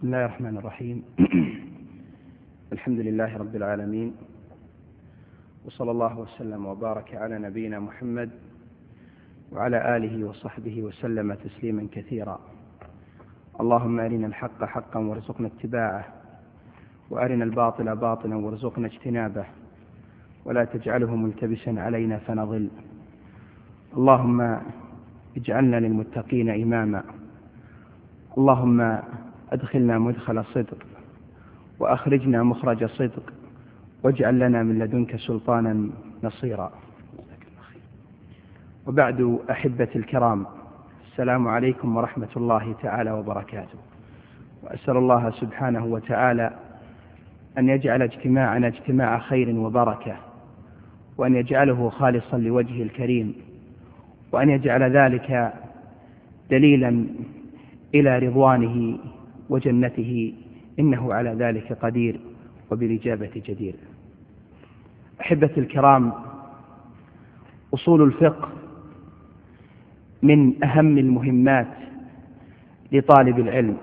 بسم الله الرحمن الرحيم. الحمد لله رب العالمين، وصلى الله وسلم وبارك على نبينا محمد وعلى آله وصحبه وسلم تسليما كثيرا. اللهم أرنا الحق حقا وارزقنا اتباعه، وأرنا الباطل باطلا وارزقنا اجتنابه، ولا تجعله ملتبسا علينا فنضل. اللهم اجعلنا للمتقين إماما. اللهم أدخلنا مدخل صدق، وأخرجنا مخرج صدق، واجعل لنا من لدنك سلطانا نصيرا. وبعد، أحبتي الكرام، السلام عليكم ورحمة الله تعالى وبركاته. وأسأل الله سبحانه وتعالى أن يجعل اجتماعنا اجتماع خير وبركة، وأن يجعله خالصا لوجهه الكريم، وأن يجعل ذلك دليلا إلى رضوانه وجنته، إنه على ذلك قدير وبالإجابة جدير. أحبتي الكرام، أصول الفقه من أهم المهمات لطالب العلم،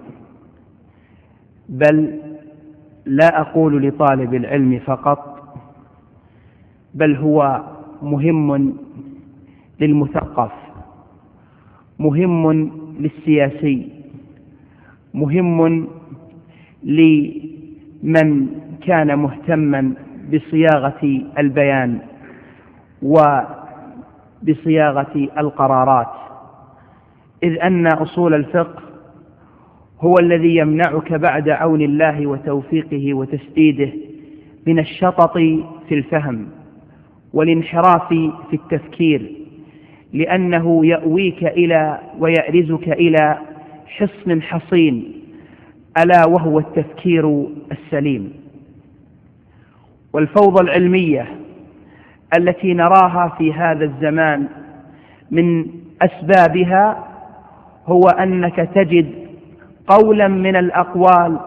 بل لا أقول لطالب العلم فقط، بل هو مهم للمثقف، مهم للسياسي، مهم لمن كان مهتما بصياغة البيان وبصياغة القرارات، إذ أن أصول الفقه هو الذي يمنعك بعد عون الله وتوفيقه وتسديده من الشطط في الفهم والانحراف في التفكير، لأنه يأويك إلى ويأرزك إلى حصن حصين، ألا وهو التفكير السليم. والفوضى العلمية التي نراها في هذا الزمان من أسبابها هو أنك تجد قولا من الأقوال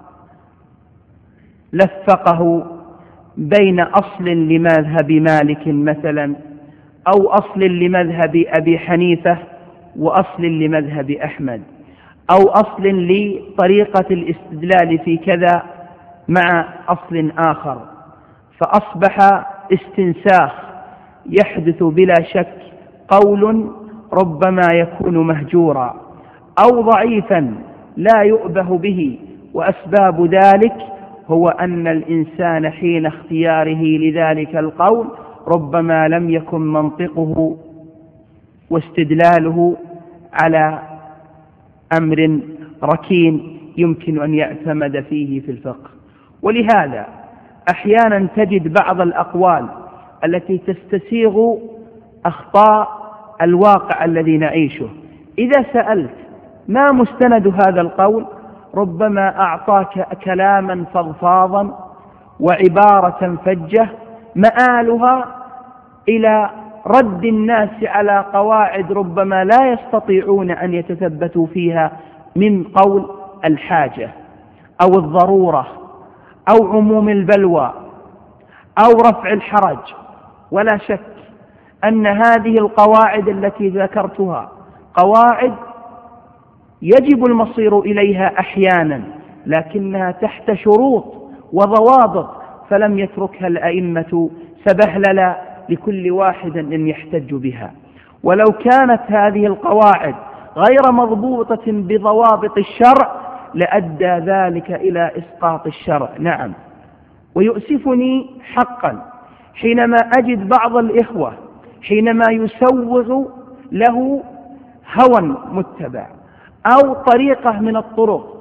لفقه بين أصل لمذهب مالك مثلا، أو أصل لمذهب أبي حنيفة، وأصل لمذهب أحمد، أو أصل لطريقة الاستدلال في كذا مع أصل آخر، فأصبح استنساخ يحدث بلا شك قول ربما يكون مهجورا أو ضعيفا لا يؤبه به. وأسباب ذلك هو أن الإنسان حين اختياره لذلك القول ربما لم يكن منطقه واستدلاله على أمر ركين يمكن أن يعتمد فيه في الفقه. ولهذا أحيانا تجد بعض الأقوال التي تستسيغ أخطاء الواقع الذي نعيشه، إذا سألت ما مستند هذا القول ربما أعطاك كلاما فضفاضا وعبارة فجة مآلها إلى رد الناس على قواعد ربما لا يستطيعون أن يتثبتوا فيها من قول الحاجة أو الضرورة أو عموم البلوى أو رفع الحرج. ولا شك أن هذه القواعد التي ذكرتها قواعد يجب المصير إليها أحيانا، لكنها تحت شروط وضوابط، فلم يتركها الأئمة سبهللا لكل واحد أن يحتج بها. ولو كانت هذه القواعد غير مضبوطة بضوابط الشرع لأدى ذلك إلى إسقاط الشرع. نعم، ويؤسفني حقا حينما أجد بعض الإخوة حينما يسوغ له هوى متبع أو طريقة من الطرق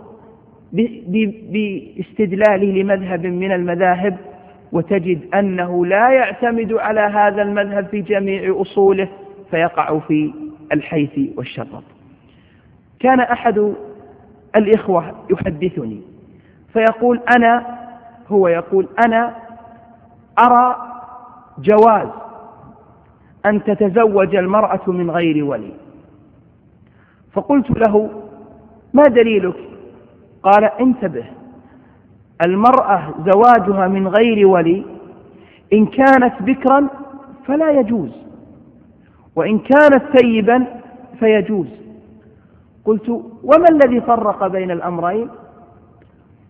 باستدلاله لمذهب من المذاهب، وتجد أنه لا يعتمد على هذا المذهب في جميع أصوله، فيقع في الحيث والشطط. كان أحد الإخوة يحدثني فيقول أنا أرى جواز أن تتزوج المرأة من غير ولي. فقلت له ما دليلك؟ قال انتبه، المرأة زواجها من غير ولي إن كانت بكرا فلا يجوز، وإن كانت ثيبا فيجوز. قلت وما الذي فرق بين الأمرين؟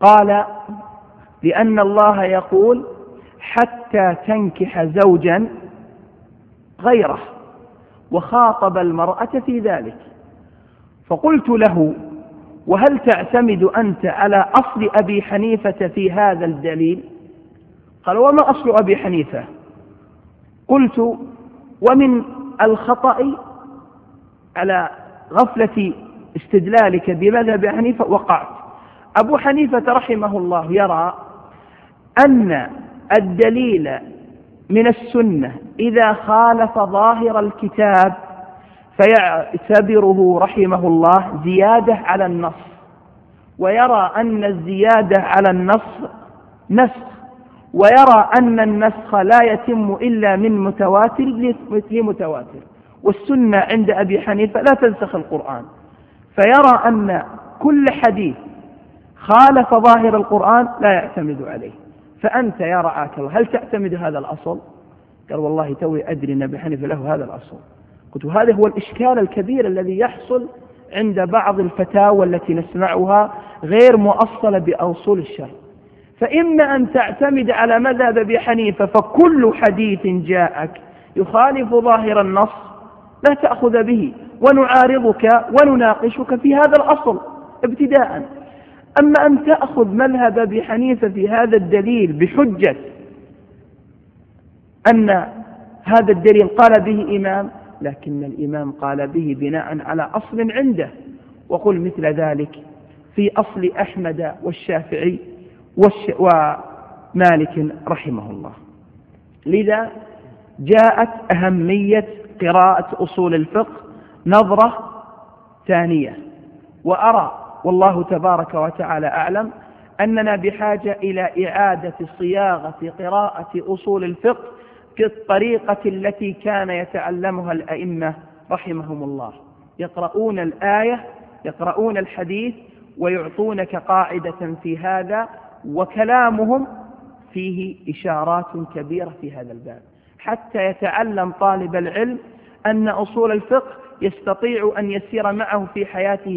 قال لأن الله يقول حتى تنكح زوجا غيره، وخاطب المرأة في ذلك. فقلت له: وهل تعتمد أنت على أصل أبي حنيفة في هذا الدليل؟ قال: وما أصل أبي حنيفة؟ قلت: ومن الخطأ على غفلة استدلالك بمذهب حنيفة وقعت. أبو حنيفة رحمه الله يرى أن الدليل من السنة إذا خالف ظاهر الكتاب فيعتبره رحمه الله زيادة على النص، ويرى أن الزيادة على النص نسخ، ويرى أن النسخ لا يتم إلا من متواتر لمتواتر، والسنة عند أبي حنيفة لا تنسخ القرآن، فيرى أن كل حديث خالف ظاهر القرآن لا يعتمد عليه. فأنت يا رعاك الله هل تعتمد هذا الأصل؟ قال: والله توي أدري أن أبي حنيفة له هذا الأصل. قلت: هذا هو الإشكال الكبير الذي يحصل عند بعض الفتاوى التي نسمعها غير مؤصلة بأصول الشرع. فإما أن تعتمد على مذهب أبي حنيفة فكل حديث جاءك يخالف ظاهر النص لا تأخذ به، ونعارضك ونناقشك في هذا الأصل ابتداء. أما أن تأخذ مذهب أبي حنيفة في هذا الدليل بحجة أن هذا الدليل قال به إمام، لكن الإمام قال به بناء على أصل عنده، وقل مثل ذلك في أصل أحمد والشافعي ومالك رحمه الله. لذا جاءت أهمية قراءة أصول الفقه نظرة ثانية. وأرى والله تبارك وتعالى أعلم أننا بحاجة إلى إعادة صياغة قراءة أصول الفقه كالطريقة التي كان يتعلمها الأئمة رحمهم الله، يقرؤون الآية، يقرؤون الحديث، ويعطونك قاعدة في هذا، وكلامهم فيه إشارات كبيرة في هذا الباب، حتى يتعلم طالب العلم أن أصول الفقه يستطيع أن يسير معه في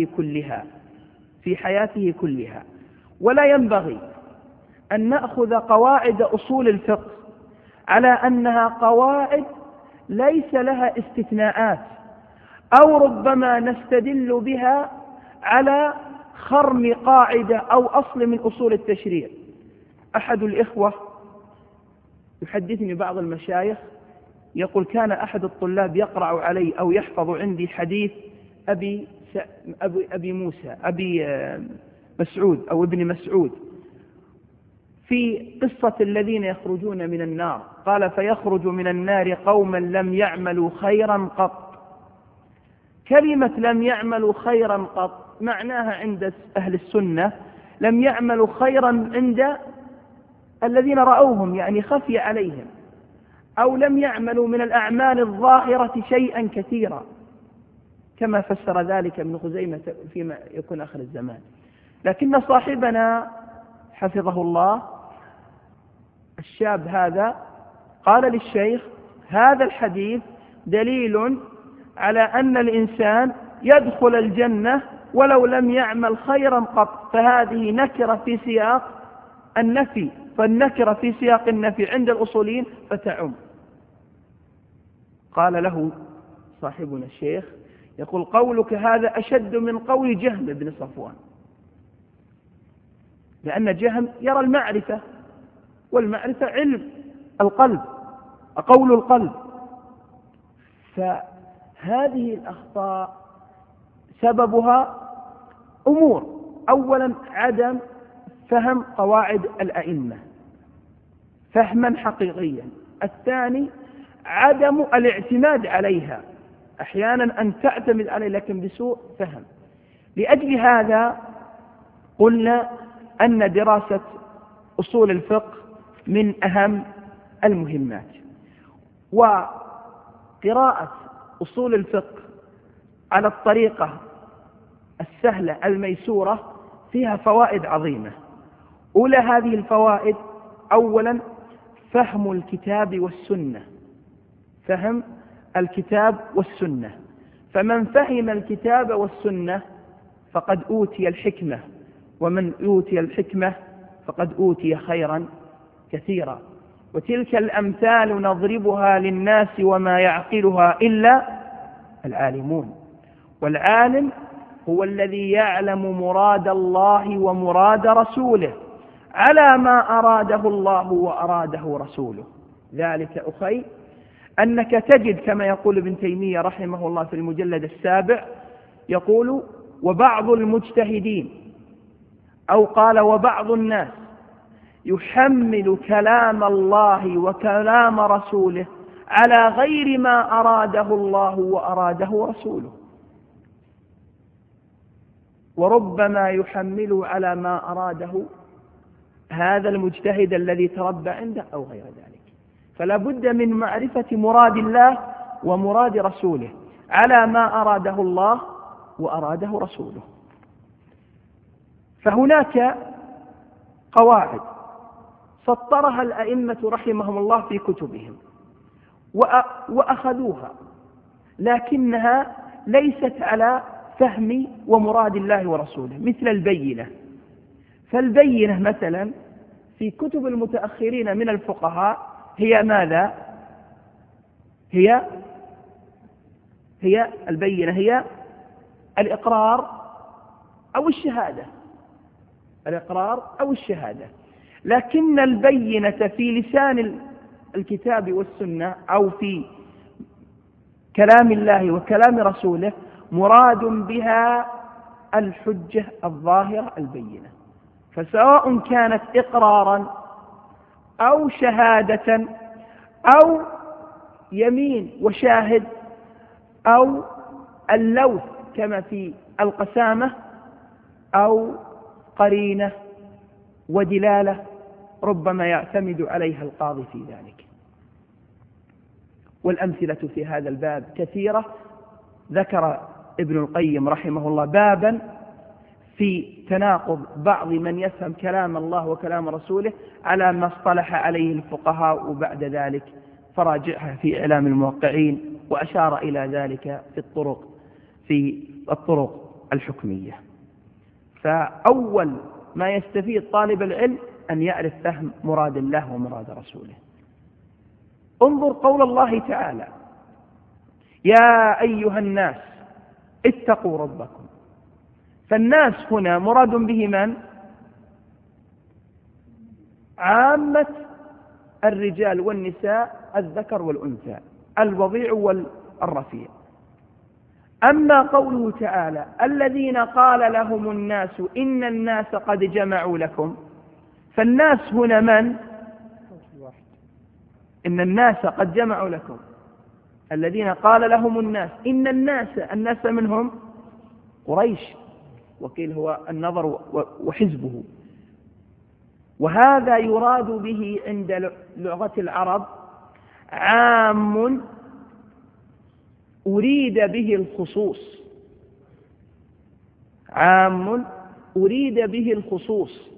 حياته كلها. ولا ينبغي أن نأخذ قواعد أصول الفقه على أنها قواعد ليس لها استثناءات، أو ربما نستدل بها على خرم قاعدة أو أصل من أصول التشريع. أحد الإخوة يحدثني بعض المشايخ يقول: كان أحد الطلاب يقرأ علي أو يحفظ عندي حديث أبي مسعود أو ابن مسعود في قصة الذين يخرجون من النار. قال: فيخرج من النار قوما لم يعملوا خيرا قط. كلمة لم يعملوا خيرا قط معناها عند أهل السنة لم يعملوا خيرا عند الذين رأوهم، يعني خفي عليهم، أو لم يعملوا من الأعمال الظاهرة شيئا كثيرا، كما فسر ذلك ابن خزيمة فيما يكون آخر الزمان. لكن صاحبنا حفظه الله الشاب هذا قال للشيخ: هذا الحديث دليل على أن الإنسان يدخل الجنة ولو لم يعمل خيرا قط، فهذه نكرة في سياق النفي، فالنكرة في سياق النفي عند الأصوليين فتعم. قال له صاحبنا الشيخ يقول: قولك هذا أشد من قول جهم بن صفوان، لأن جهم يرى المعرفة، والمعرفة علم القلب، قول القلب. فهذه الأخطاء سببها أمور: أولا عدم فهم قواعد الأئمة فهما حقيقيا، الثاني عدم الاعتماد عليها، أحيانا أن تعتمد عليه لكن بسوء فهم. لأجل هذا قلنا أن دراسة أصول الفقه من أهم المهمات، وقراءة أصول الفقه على الطريقة السهلة الميسورة فيها فوائد عظيمة. أولى هذه الفوائد: أولا فهم الكتاب والسنة، فهم الكتاب والسنة. فمن فهم الكتاب والسنة فقد أوتي الحكمة ومن أوتي الحكمة فقد أوتي خيرا كثيرا. وتلك الأمثال نضربها للناس وما يعقلها إلا العالمون. والعالم هو الذي يعلم مراد الله ومراد رسوله على ما أراده الله وأراده رسوله. ذلك أخي أنك تجد كما يقول ابن تيمية رحمه الله في المجلد 7 يقول: وبعض المجتهدين، أو قال وبعض الناس، يحمل كلام الله وكلام رسوله على غير ما أراده الله وأراده رسوله، وربما يحمل على ما أراده هذا المجتهد الذي تربى عنده أو غير ذلك. فلا بد من معرفة مراد الله ومراد رسوله على ما أراده الله وأراده رسوله. فهناك قواعد سطرها الأئمة رحمهم الله في كتبهم وأخذوها، لكنها ليست على فهم ومراد الله ورسوله، مثل البينة. فالبينة مثلا في كتب المتأخرين من الفقهاء هي ماذا؟ هي البينة هي الإقرار أو الشهادة، الإقرار أو الشهادة. لكن البينة في لسان الكتاب والسنة أو في كلام الله وكلام رسوله مراد بها الحجة الظاهرة البينة، فسواء كانت إقرارا أو شهادة أو يمين وشاهد أو اللوث كما في القسامة أو قرينة ودلالة، ربما يعتمد عليها القاضي في ذلك. والأمثلة في هذا الباب كثيرة. ذكر ابن القيم رحمه الله بابا في تناقض بعض من يفهم كلام الله وكلام رسوله على ما اصطلح عليه الفقهاء بعد ذلك، فراجعها في إعلام الموقعين، وأشار إلى ذلك في الطرق الحكمية. فأول ما يستفيد طالب العلم أن يعرف فهم مراد الله ومراد رسوله. انظر قول الله تعالى: يا أيها الناس اتقوا ربكم. فالناس هنا مراد به من؟ عامة الرجال والنساء، الذكر والأنثى، الوضيع والرفيع. أما قوله تعالى: الذين قال لهم الناس إن الناس قد جمعوا لكم، فالناس هنا من؟ إن الناس قد جمعوا لكم. الذين قال لهم الناس، إن الناس منهم قريش، وقيل هو النظر وحزبه. وهذا يراد به عند لغة العرب عام أريد به الخصوص، عام أريد به الخصوص.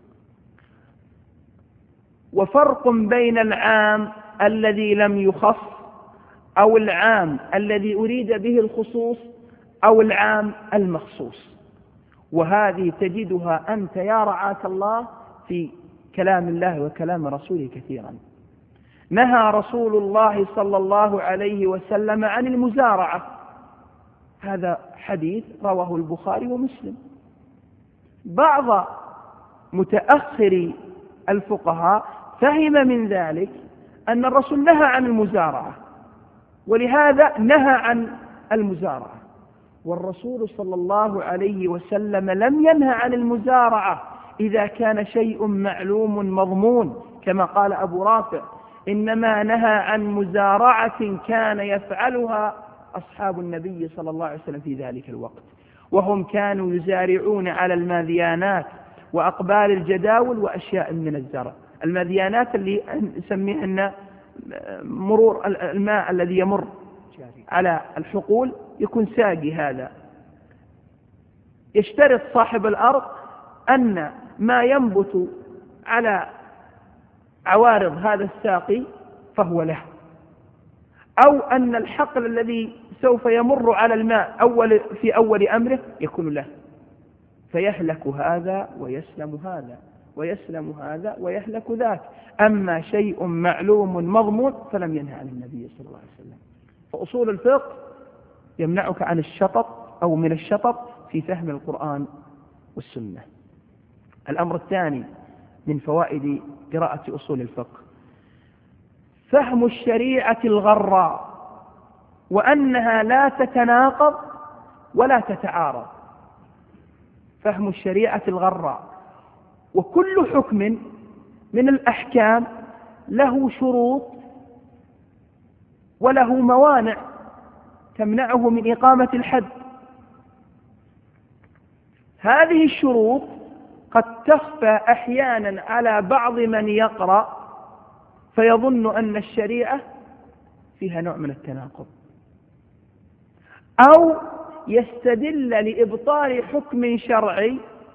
وفرق بين العام الذي لم يخص أو العام الذي أريد به الخصوص أو العام المخصوص. وهذه تجدها أنت يا رعاك الله في كلام الله وكلام رسوله كثيرا. نهى رسول الله صلى الله عليه وسلم عن المزارعة، هذا حديث رواه البخاري ومسلم. بعض متأخري الفقهاء فهم من ذلك أن الرسول نهى عن المزارعة، ولهذا نهى عن المزارعة. والرسول صلى الله عليه وسلم لم ينهى عن المزارعة إذا كان شيء معلوم مضمون، كما قال أبو رافع: إنما نهى عن مزارعة كان يفعلها أصحاب النبي صلى الله عليه وسلم في ذلك الوقت، وهم كانوا يزارعون على الماذيانات وأقبال الجداول وأشياء من الزرع. الماذيانات اللي نسميها مرور الماء الذي يمر على الحقول يكون ساقي. هذا يشترط صاحب الأرض أن ما ينبت على عوارض هذا الساقي فهو له، أو أن الحقل الذي سوف يمر على الماء في أول أمره يكون له. فيهلك هذا ويسلم هذا، ويسلم هذا ويهلك ذاك. أما شيء معلوم مضمون فلم ينهى عن النبي صلى الله عليه وسلم. فأصول الفقه يمنعك عن الشطط أو من الشطط في فهم القرآن والسنة. الأمر الثاني من فوائد قراءة أصول الفقه فهم الشريعة الغراء، وأنها لا تتناقض ولا تتعارض. فهم الشريعة الغراء، وكل حكم من الأحكام له شروط وله موانع تمنعه من إقامة الحد. هذه الشروط قد تخفى أحيانا على بعض من يقرأ فيظن أن الشريعة فيها نوع من التناقض، أو يستدل لإبطال حكم شرعي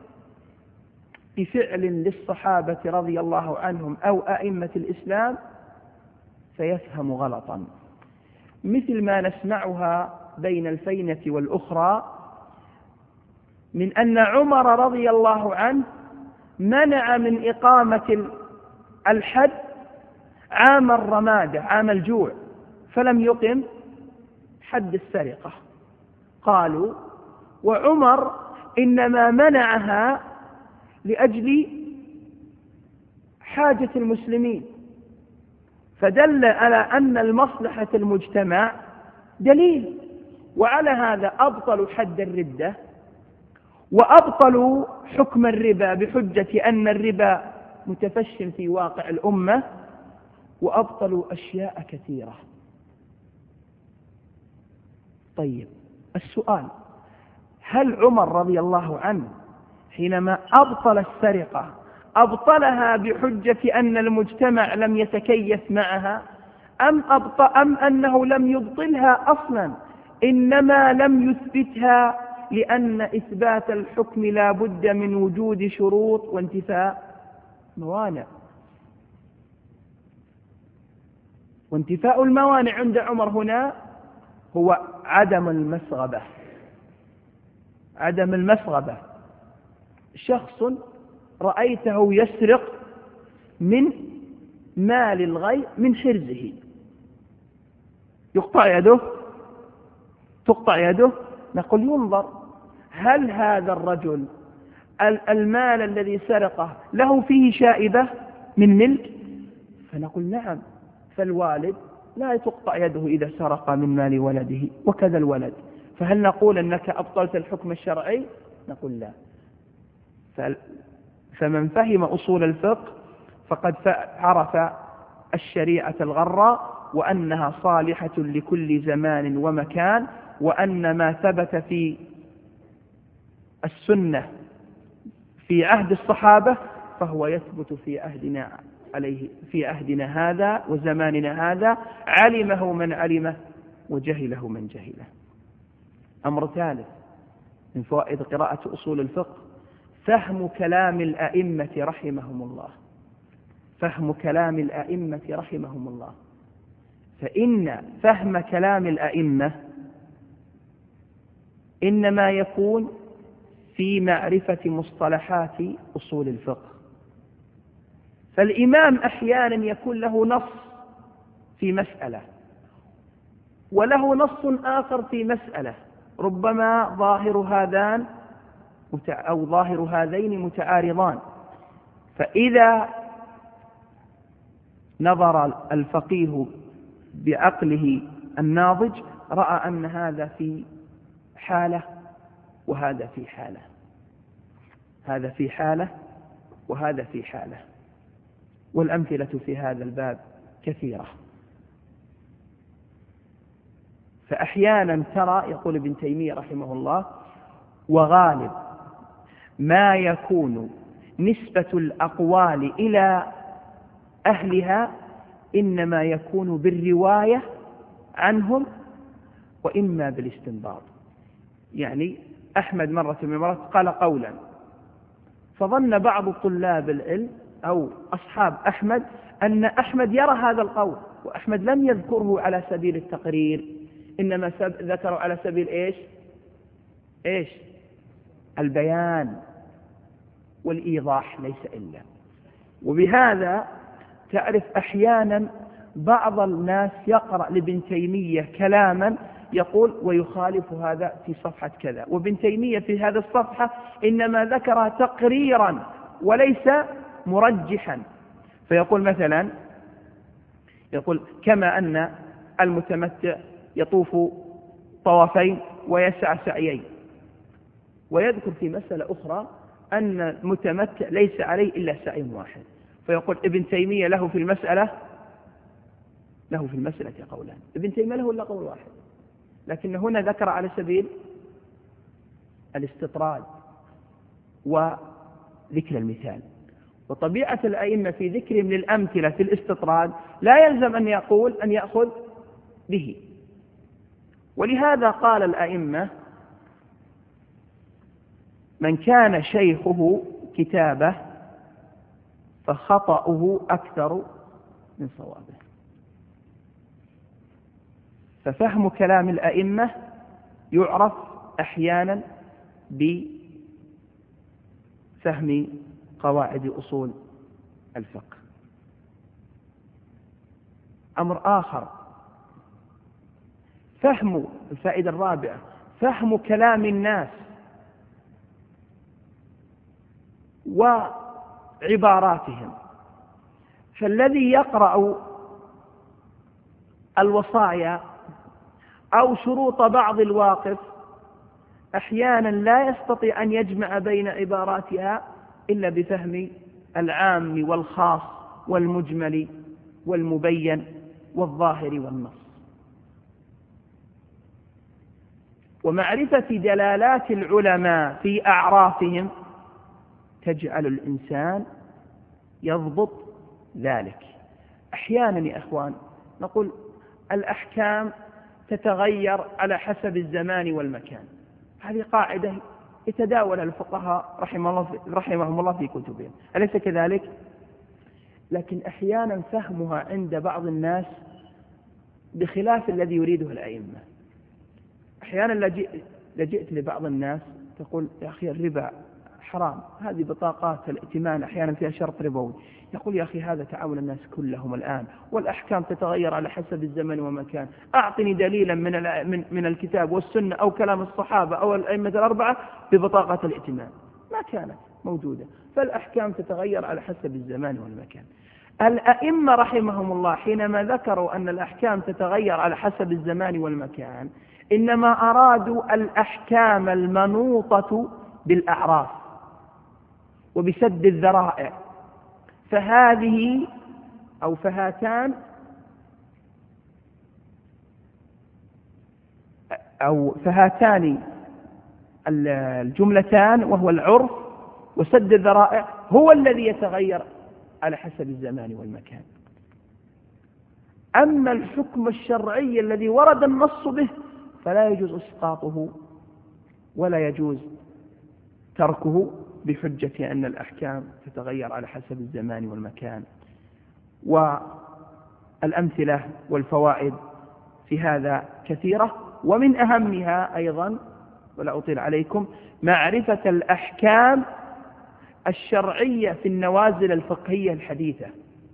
بفعل للصحابة رضي الله عنهم أو أئمة الإسلام فيفهم غلطا، مثل ما نسمعها بين الفينة والأخرى من أن عمر رضي الله عنه منع من إقامة الحد عام الرمادة، عام الجوع، فلم يقم حد السرقة. قالوا وعمر إنما منعها لأجل حاجة المسلمين، فدل على أن المصلحة المجتمع دليل. وعلى هذا أبطلوا حد الردة، وأبطلوا حكم الربا بحجة أن الربا متفش في واقع الأمة، وأبطلوا أشياء كثيرة. طيب السؤال: هل عمر رضي الله عنه حينما أبطل السرقة أبطلها بحجة أن المجتمع لم يتكيف معها، أم أنه لم يبطلها أصلا، إنما لم يثبتها لأن إثبات الحكم لا بد من وجود شروط وانتفاء موانع؟ وانتفاء الموانع عند عمر هنا هو عدم المسغبة. عدم المسغبة، شخص رأيته يسرق من مال الغير من حرزه، يقطع يده، تقطع يده، نقول ينظر هل هذا الرجل المال الذي سرقه له فيه شائبة من ملك؟ فنقول نعم. فالوالد لا تقطع يده إذا سرق من مال ولده، وكذا الولد. فهل نقول أنك أبطلت الحكم الشرعي؟ نقول لا. فمن فهم أصول الفقه فقد عرف الشريعة الغراء، وأنها صالحة لكل زمان ومكان، وأن ما ثبت في السنة في عهد الصحابة فهو يثبت في عهدنا هذا وزماننا هذا، علمه من علمه وجهله من جهله. أمر ثالث من فوائد قراءة أصول الفقه فهم كلام الأئمة رحمهم الله. فهم كلام الأئمة رحمهم الله، فإن فهم كلام الأئمة إنما يكون في معرفة مصطلحات أصول الفقه. فالإمام أحيانا يكون له نص في مسألة وله نص آخر في مسألة، ربما ظاهر هذين متعارضان، فإذا نظر الفقيه بعقله الناضج رأى أن هذا في حالة وهذا في حالة، هذا في حالة وهذا في حالة. والأمثلة في هذا الباب كثيرة. فأحيانا ترى، يقول ابن تيمية رحمه الله: وغالب ما يكون نسبة الأقوال إلى أهلها إنما يكون بالرواية عنهم وإما بالاستنباط. يعني أحمد مرة من المرات قال قولا، فظن بعض طلاب العلم أو أصحاب أحمد أن أحمد يرى هذا القول، وأحمد لم يذكره على سبيل التقرير، إنما ذكره على سبيل إيش؟ البيان والإيضاح ليس إلا. وبهذا تعرف أحيانا بعض الناس يقرأ لابن تيمية كلاما يقول ويخالف هذا في صفحة كذا، وابن تيمية في هذه الصفحة إنما ذكر تقريرا وليس مرجحا. فيقول مثلا كما أن المتمتع يطوف طوافين ويسعى سعيين، ويذكر في مسألة أخرى أن المتمتع ليس عليه إلا سعي واحد، فيقول ابن تيمية له في المسألة قولان، ابن تيمية له إلا قول واحد، لكن هنا ذكر على سبيل الاستطراد وذكر المثال. وطبيعة الأئمة في ذكرهم للأمثلة في الاستطراد لا يلزم أن يأخذ به. ولهذا قال الأئمة من كان شيخه كتابه فخطأه أكثر من صوابه. ففهم كلام الأئمة يعرف أحيانا بفهم قواعد أصول الفقه. أمر آخر فهم الفائدة الرابعة فهم كلام الناس وعباراتهم. فالذي يقرأ الوصايا أو شروط بعض الواقف أحيانا لا يستطيع أن يجمع بين عباراتها إلا بفهم العام والخاص والمجمل والمبين والظاهر والنص. ومعرفة دلالات العلماء في أعرافهم تجعل الإنسان يضبط ذلك. أحيانا يا أخوان نقول الأحكام تتغير على حسب الزمان والمكان، هذه قاعدة يتداول الفقهاء رحمهم الله في كتبهم، أليس كذلك؟ لكن أحيانا فهمها عند بعض الناس بخلاف الذي يريده الأئمة. أحيانا لجئت لبعض الناس تقول يا أخي الربا حرام، هذه بطاقات الائتمان أحيانا فيها شرط ربوي، يقول يا أخي هذا تعامل الناس كلهم الآن، والأحكام تتغير على حسب الزمن والمكان، أعطني دليلا من الكتاب والسنة أو كلام الصحابة أو الأئمة الأربعة ببطاقة الائتمان. ما كانت موجودة، فالأحكام تتغير على حسب الزمان والمكان. الأئمة رحمهم الله حينما ذكروا أن الأحكام تتغير على حسب الزمان والمكان إنما أرادوا الأحكام المنوطة بالأعراف وبسد الذرائع. فهذه أو فهاتان الجملتان وهو العرف وسد الذرائع هو الذي يتغير على حسب الزمان والمكان. أما الحكم الشرعي الذي ورد النص به فلا يجوز إسقاطه ولا يجوز تركه بحجة أن الأحكام تتغير على حسب الزمان والمكان. والأمثلة والفوائد في هذا كثيرة، ومن أهمها أيضا ولا أطيل عليكم معرفة الأحكام الشرعية في النوازل الفقهية الحديثة.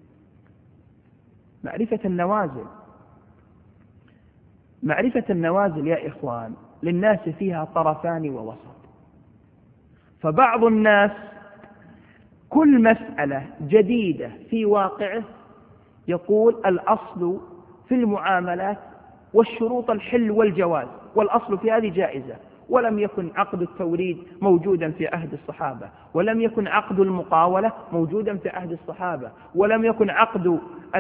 معرفة النوازل يا إخوان للناس فيها طرفان ووسط. فبعض الناس كل مسألة جديدة في واقعه يقول الأصل في المعاملات والشروط الحل والجواز، والأصل في هذه جائزة، ولم يكن عقد التوريد موجودا في عهد الصحابة، ولم يكن عقد المقاولة موجودا في عهد الصحابة، ولم يكن عقد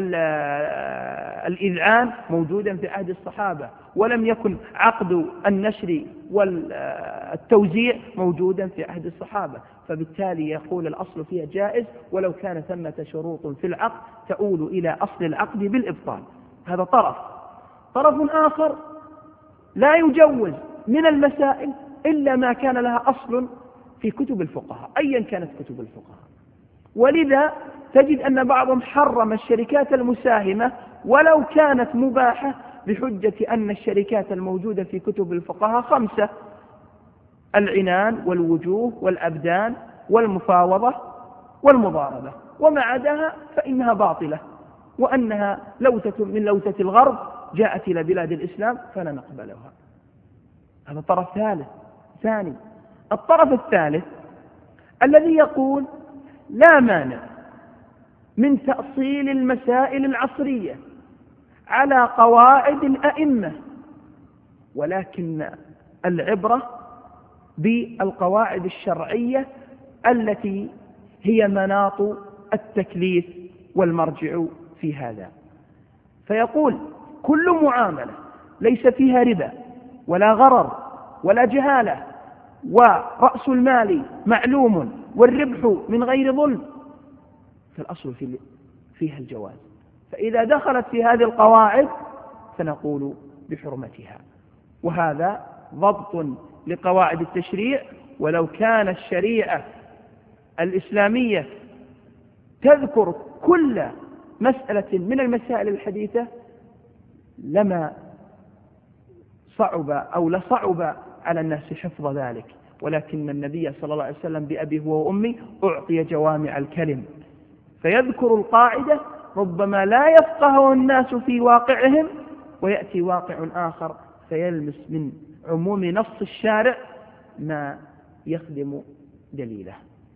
الإذعان موجودا في عهد الصحابة، ولم يكن عقد النشر والتوزيع موجودا في عهد الصحابة. فبالتالي يقول الأصل فيها جائز ولو كان ثمة شروط في العقد تؤول إلى أصل العقد بالإبطال. هذا طرف آخر لا يجوز من المسائل إلا ما كان لها أصل في كتب الفقهاء أيا كانت كتب الفقهاء. ولذا تجد أن بعضهم حرم الشركات المساهمة ولو كانت مباحة بحجة أن الشركات الموجودة في كتب الفقهاء 5، العنان والوجوه والأبدان والمفاوضة والمضاربة، وما عداها فإنها باطلة، وأنها لوثة من لوثة الغرب جاءت إلى بلاد الإسلام فلا نقبلها. هذا طرف ثاني. الطرف الثالث الذي يقول لا مانع من تأصيل المسائل العصرية على قواعد الأئمة، ولكن العبرة بالقواعد الشرعية التي هي مناط التكليف والمرجع في هذا. فيقول كل معاملة ليس فيها ربا ولا غرر ولا جهالة ورأس المال معلوم والربح من غير ظلم فالأصل فيها الجواز، فإذا دخلت في هذه القواعد فنقول بحرمتها. وهذا ضبط لقواعد التشريع، ولو كان الشريعة الإسلامية تذكر كل مسألة من المسائل الحديثة لما صعب أو لصعب على الناس حفظ ذلك، ولكن النبي صلى الله عليه وسلم بأبي هو وأمي أعطي جوامع الكلم، فيذكر القاعدة ربما لا يفقه الناس في واقعهم، ويأتي واقع آخر فيلمس من عموم نص الشارع ما يخدم دليله.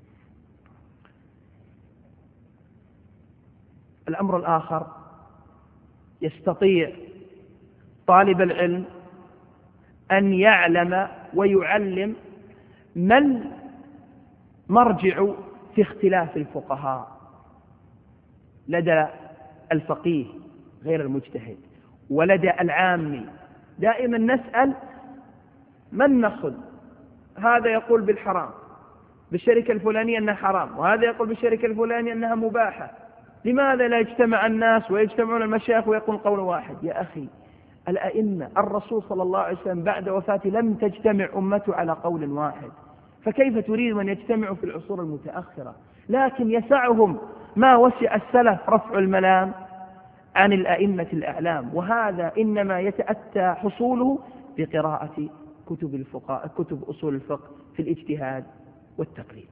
الأمر الآخر، يستطيع طالب العلم أن يعلم ويعلم من مرجع في اختلاف الفقهاء لدى الفقيه غير المجتهد ولدى العامي. دائما نسأل من نأخذ، هذا يقول بالحرام بالشركة الفلانية أنها حرام، وهذا يقول بالشركة الفلانية أنها مباحة، لماذا لا يجتمع الناس ويجتمعون المشايخ ويقول قول واحد؟ يا أخي الأئمة الرسول صلى الله عليه وسلم بعد وفاته لم تجتمع أمته على قول واحد، فكيف تريد أن يجتمعوا في العصور المتأخرة؟ لكن يسعهم ما وسع السلف رفع الملام عن الأئمة الأعلام، وهذا إنما يتأتى حصوله بقراءة كتب أصول الفقه في الاجتهاد والتقليد.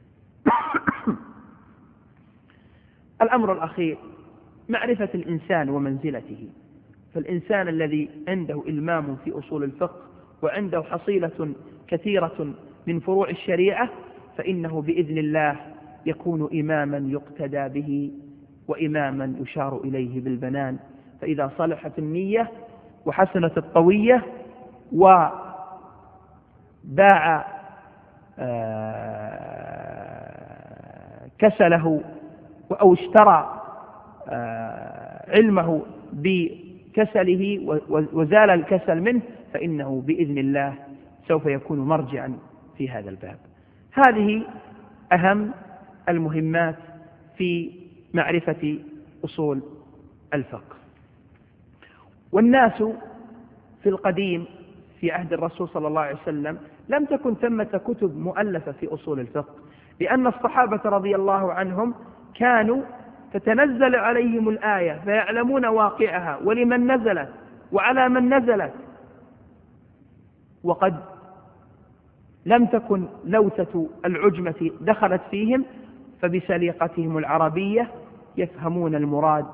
الأمر الأخير معرفة الإنسان ومنزلته، فالإنسان الذي عنده إلمام في أصول الفقه وعنده حصيلة كثيرة من فروع الشريعة فإنه بإذن الله يكون إماما يقتدى به وإماما يشار إليه بالبنان. فإذا صلحت النية وحسنت الطوية وباع كسله أو اشترى علمه بكسله وزال الكسل منه فإنه بإذن الله سوف يكون مرجعا في هذا الباب. هذه أهم المهمات في معرفة أصول الفقه. والناس في القديم في عهد الرسول صلى الله عليه وسلم لم تكن ثمة كتب مؤلفة في أصول الفقه، لأن الصحابة رضي الله عنهم كانوا تتنزل عليهم الآية فيعلمون واقعها ولمن نزلت وعلى من نزلت، وقد لم تكن لوثة العجمة دخلت فيهم، فبسليقتهم العربية يفهمون المراد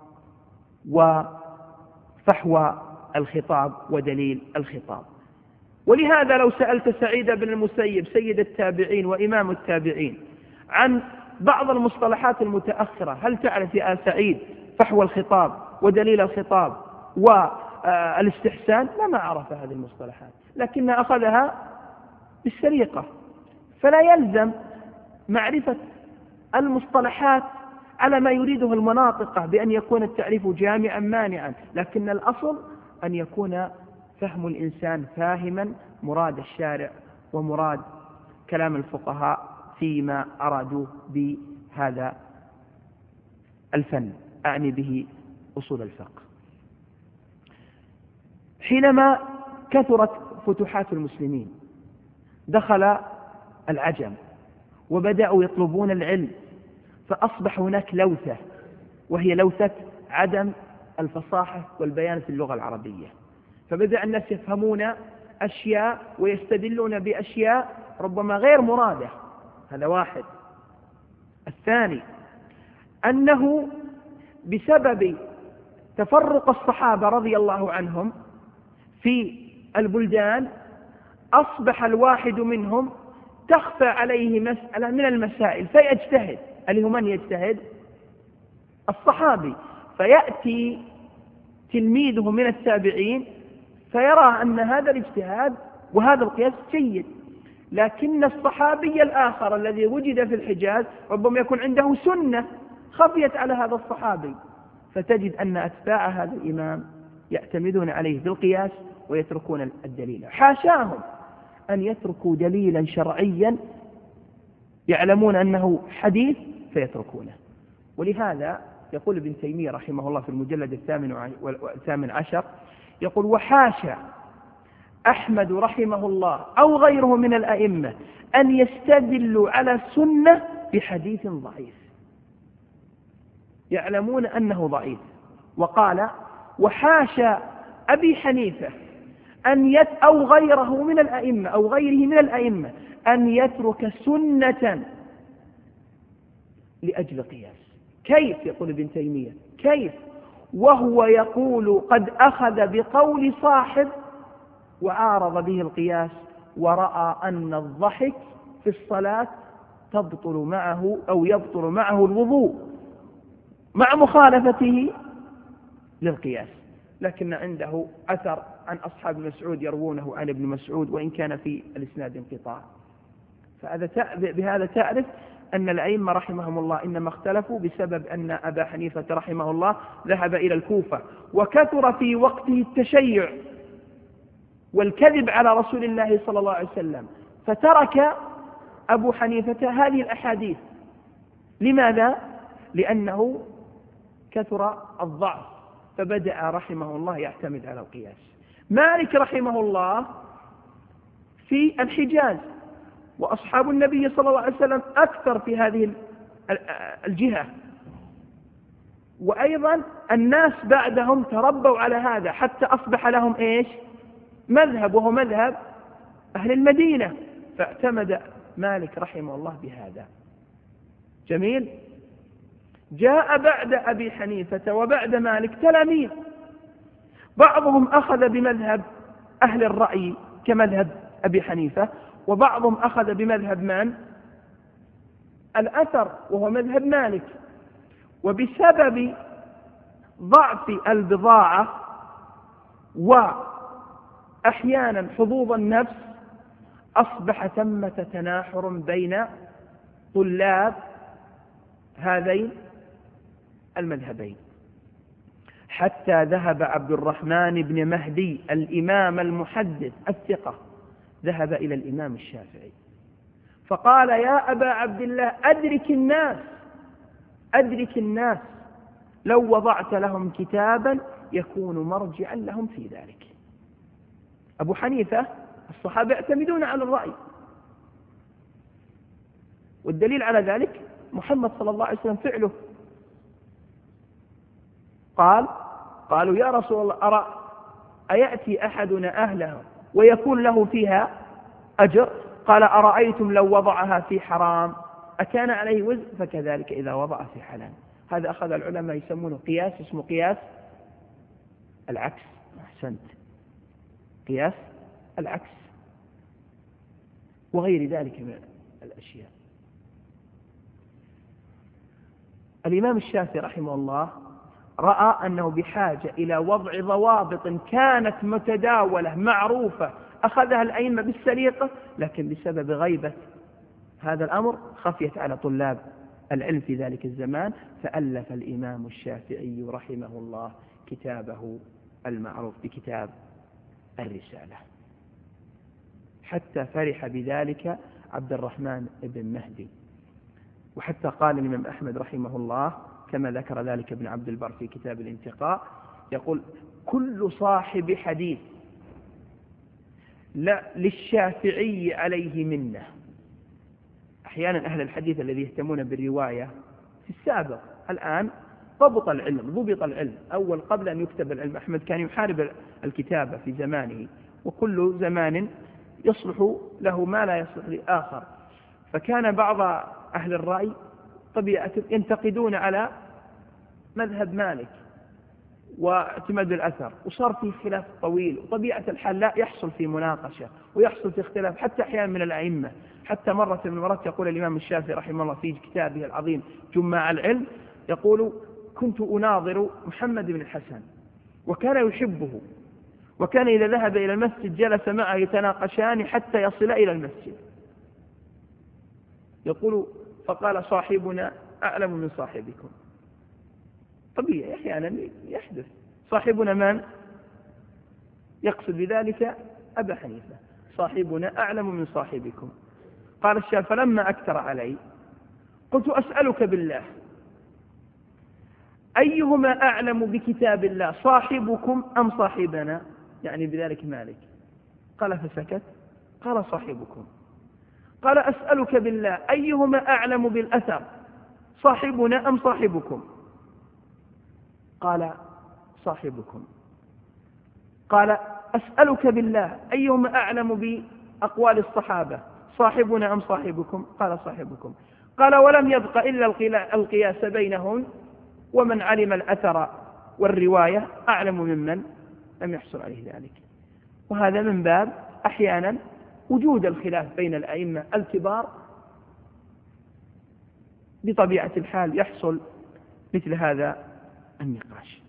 وفحوى الخطاب ودليل الخطاب. ولهذا لو سألت سعيد بن المسيب سيد التابعين وإمام التابعين عن بعض المصطلحات المتأخرة، هل تعرف يا سعيد فحوى الخطاب ودليل الخطاب والاستحسان؟ لما عرف هذه المصطلحات، لكن أخذها بالسريقة. فلا يلزم معرفة المصطلحات على ما يريده المناطق بأن يكون التعريف جامعا مانعا، لكن الأصل أن يكون فهم الإنسان فاهما مراد الشارع ومراد كلام الفقهاء فيما أرادوه بهذا الفن، أعني به أصول الفقه. حينما كثرت فتوحات المسلمين دخل العجم وبدأوا يطلبون العلم، فأصبح هناك لوثة، وهي لوثة عدم الفصاحة والبيان في اللغة العربية، فبدأ الناس يفهمون أشياء ويستدلون بأشياء ربما غير مرادة. هذا واحد. الثاني أنه بسبب تفرق الصحابة رضي الله عنهم في البلدان أصبح الواحد منهم تخفى عليه مسألة من المسائل فيجتهد. اللي هو من يجتهد؟ الصحابي. فيأتي تلميذه من التابعين فيرى أن هذا الاجتهاد وهذا القياس جيد، لكن الصحابي الآخر الذي وجد في الحجاز ربما يكون عنده سنة خفيت على هذا الصحابي، فتجد أن أتباع هذا الإمام يعتمدون عليه بالقياس ويتركون الدليل. حاشاهم أن يتركوا دليلا شرعيا يعلمون أنه حديث فيتركونه. ولهذا يقول ابن تيمية رحمه الله في المجلد 18 يقول: وحاشا أحمد رحمه الله أو غيره من الأئمة أن يستدلوا على السنة بحديث ضعيف يعلمون أنه ضعيف. وقال: وحاشا أبي حنيفة أو غيره من الأئمة أو غيره من الأئمة أن يترك سنة لأجل قياس. كيف؟ يقول ابن تيمية: كيف وهو يقول قد أخذ بقول صاحب وعارض به القياس ورأى أن الضحك في الصلاة تبطل معه أو يبطل معه الوضوء مع مخالفته للقياس، لكن عنده أثر عن أصحاب مسعود يروونه عن ابن مسعود وإن كان في الإسناد انقطاع. بهذا تعرف أن الأئمة رحمهم الله إنما اختلفوا بسبب أن أبا حنيفة رحمه الله ذهب إلى الكوفة وكثر في وقته التشيع والكذب على رسول الله صلى الله عليه وسلم، فترك أبو حنيفة هذه الأحاديث. لماذا؟ لأنه كثر الضعف، فبدأ رحمه الله يعتمد على القياس. مالك رحمه الله في الحجاز، وأصحاب النبي صلى الله عليه وسلم أكثر في هذه الجهة، وأيضا الناس بعدهم تربوا على هذا حتى أصبح لهم إيش؟ مذهب، وهو مذهب أهل المدينة، فاعتمد مالك رحمه الله بهذا. جميل. جاء بعد أبي حنيفة وبعد مالك تلاميذ، بعضهم أخذ بمذهب أهل الرأي كمذهب أبي حنيفة، وبعضهم أخذ بمذهب من؟ الأثر وهو مذهب مالك. وبسبب ضعف البضاعة وأحيانا حظوظ النفس أصبح ثمة تناحر بين طلاب هذين المذهبين، حتى ذهب عبد الرحمن بن مهدي الإمام المحدث الثقة ذهب إلى الإمام الشافعي فقال: يا أبا عبد الله أدرك الناس لو وضعت لهم كتابا يكون مرجعا لهم في ذلك. أبو حنيفة الصحابة يعتمدون على الرأي، والدليل على ذلك محمد صلى الله عليه وسلم فعله. قالوا: يا رسول الله أيأتي أحدنا أهله ويكون له فيها أجر؟ قال: أرأيتم لو وضعها في حرام أكان عليه وزر؟ فكذلك إذا وضع في حلال. هذا أخذ العلماء يسمونه قياس، اسمه قياس العكس. أحسنت، قياس العكس، وغير ذلك من الأشياء. الإمام الشافعي رحمه الله رأى أنه بحاجة إلى وضع ضوابط كانت متداولة معروفة أخذها الأئمة بالسليقة، لكن بسبب غيبة هذا الأمر خفيت على طلاب العلم في ذلك الزمان، فألف الإمام الشافعي رحمه الله كتابه المعروف بكتاب الرسالة، حتى فرح بذلك عبد الرحمن بن مهدي. وحتى قال الإمام أحمد رحمه الله كما ذكر ذلك ابن عبد البر في كتاب الانتقاء، يقول: كل صاحب حديث لا للشافعي عليه منه. أحيانا أهل الحديث الذي يهتمون بالرواية في السابق الآن ضبط العلم. أول قبل أن يكتب العلم أحمد كان يحارب الكتابة في زمانه، وكل زمان يصلح له ما لا يصلح لآخر. فكان بعض أهل الرأي طبيعة ينتقدون على مذهب مالك واعتماد الأثر، وصار فيه خلاف طويل، وطبيعة الحال لا يحصل في مناقشة ويحصل في اختلاف حتى أحيانا من الأئمة. حتى مرة من المرات يقول الإمام الشافعي رحمه الله في كتابه العظيم جماع العلم، يقول: كنت أناظر محمد بن الحسن وكان يحبه، وكان إذا ذهب إلى المسجد جلس معه يتناقشان حتى يصل إلى المسجد. يقول: فقال صاحبنا أعلم من صاحبكم. طبيعي أحيانا يحدث. صاحبنا من؟ يقصد بذلك أبا حنيفة. صاحبنا أعلم من صاحبكم. قال الشافعي: فلما أكثر علي قلت: أسألك بالله أيهما أعلم بكتاب الله، صاحبكم أم صاحبنا؟ يعني بذلك مالك. قال فسكت. قال: صاحبكم. قال: أسألك بالله أيهما أعلم بالأثر، صاحبنا أم صاحبكم؟ قال: صاحبكم. قال: أسألك بالله أيهما أعلم بأقوال الصحابة، صاحبنا أم صاحبكم؟ قال: صاحبكم. قال: ولم يبق إلا القياس بينهم، ومن علم الأثر والرواية أعلم ممن لم يحصل عليه ذلك. وهذا من باب أحيانا وجود الخلاف بين الأئمة الكبار، بطبيعة الحال يحصل مثل هذا النقاش.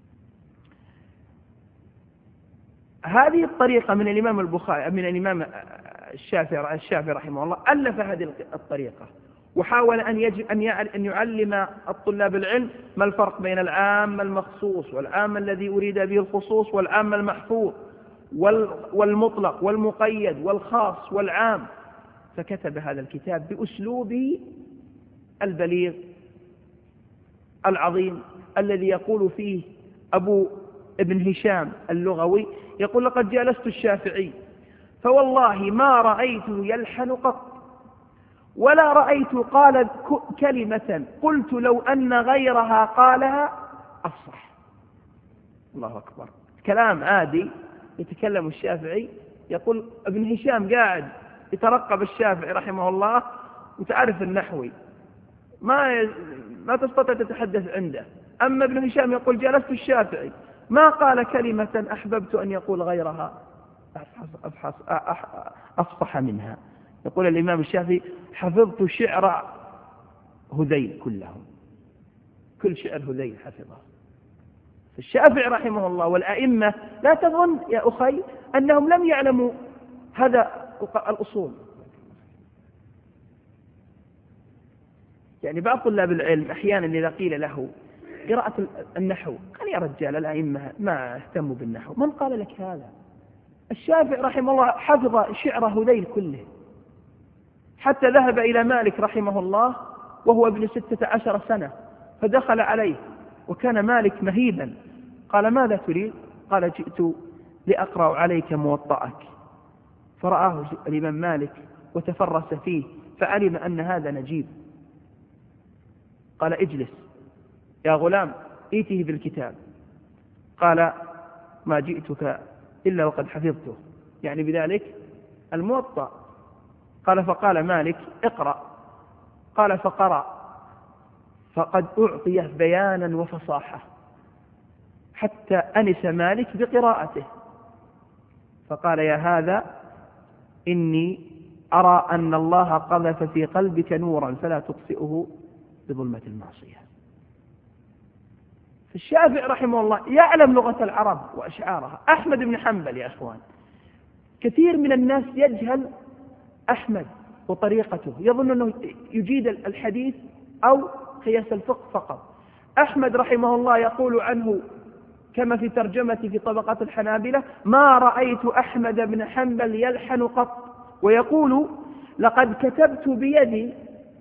هذه الطريقة من الإمام البخاري، من الإمام الشافعي رحمه الله، ألف هذه الطريقة، وحاول أن يعلم الطلاب العلم ما الفرق بين العام المخصوص والعام الذي أريد به الخصوص والعام المحفوظ والمطلق والمقيد والخاص والعام. فكتب هذا الكتاب بأسلوبه البليغ العظيم الذي يقول فيه أبو ابن هشام اللغوي، يقول: لقد جالست الشافعي فوالله ما رأيته يلحن قط، ولا رأيت قال كلمة قلت لو أن غيرها قالها أفصح. الله أكبر. كلام عادي يتكلم الشافعي، يقول ابن هشام قاعد يترقب الشافعي رحمه الله، وتعرف النحوي ما تستطيع تتحدث عنده. أما ابن هشام يقول: جلست الشافعي ما قال كلمة أحببت أن يقول غيرها أفصح منها. يقول الإمام الشافعي: حفظت شعر هذيل كلهم، كل شعر هذيل حفظه. الشافعي رحمه الله والأئمة لا تظن يا أخي أنهم لم يعلموا هذا الأصول. يعني بعض طلاب العلم أحيانا إذا قيل له قراءة النحو قال: يا رجال الأئمة ما اهتموا بالنحو. من قال لك هذا؟ الشافعي رحمه الله حفظ شعر هذيل كله، حتى ذهب إلى مالك رحمه الله وهو ابن 16 سنة، فدخل عليه وكان مالك مهيبا. قال: ماذا تريد؟ قال: جئت لأقرأ عليك موطأك. فرآه الإمام مالك وتفرس فيه، فعلم أن هذا نجيب. قال: اجلس يا غلام، ائته بالكتاب. قال: ما جئتك إلا وقد حفظته، يعني بذلك الموطأ. قال: فقال مالك: اقرأ. قال: فقرأ، فقد أعطي بيانا وفصاحة حتى أنس مالك بقراءته. فقال: يا هذا إني أرى أن الله قذف في قلبك نورا فلا تطفئه بظلمة المعصية. فالشافعي رحمه الله يعلم لغة العرب وأشعارها. أحمد بن حنبل يا أخوان، كثير من الناس يجهل أحمد وطريقته، يظن أنه يجيد الحديث أو قياس الفقه فقط. أحمد رحمه الله يقول عنه كما في ترجمتي في طبقات الحنابلة: ما رأيت أحمد بن حنبل يلحن قط. ويقول: لقد كتبت بيدي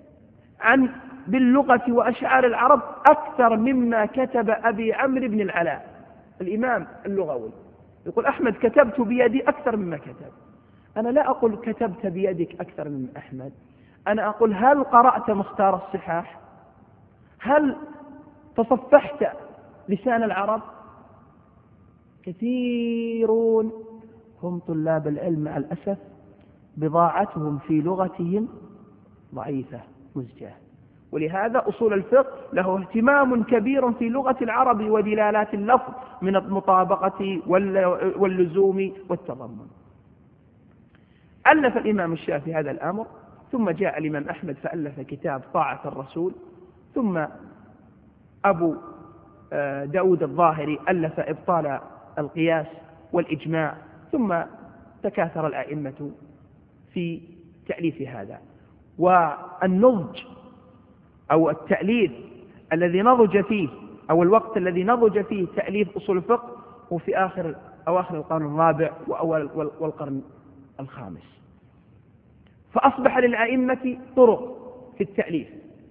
باللغة وأشعار العرب أكثر مما كتب أبي عمرو بن العلاء الإمام اللغوي. يقول أحمد: كتبت بيدي أكثر مما كتب. أنا لا أقول كتبت بيدك أكثر من أحمد، أنا أقول هل قرأت مختار الصحاح؟ هل تصفحت لسان العرب؟ كثيرون هم طلاب العلم مع الأسف بضاعتهم في لغتهم ضعيفة مزجاة، ولهذا أصول الفقه له اهتمام كبير في لغة العرب ودلالات اللفظ من المطابقة واللزوم والتضمن. ألف الإمام الشافعي هذا الأمر، ثم جاء الإمام أحمد فألف كتاب طاعة الرسول، ثم أبو داود الظاهري ألف إبطال القياس والإجماع، ثم تكاثر الأئمة في تأليف هذا. والنضج أو التأليف الذي نضج فيه أو الوقت الذي نضج فيه تأليف أصول الفقه هو في أواخر القرن الرابع وأول والقرن الخامس. فأصبح للأئمة طرق في التأليف،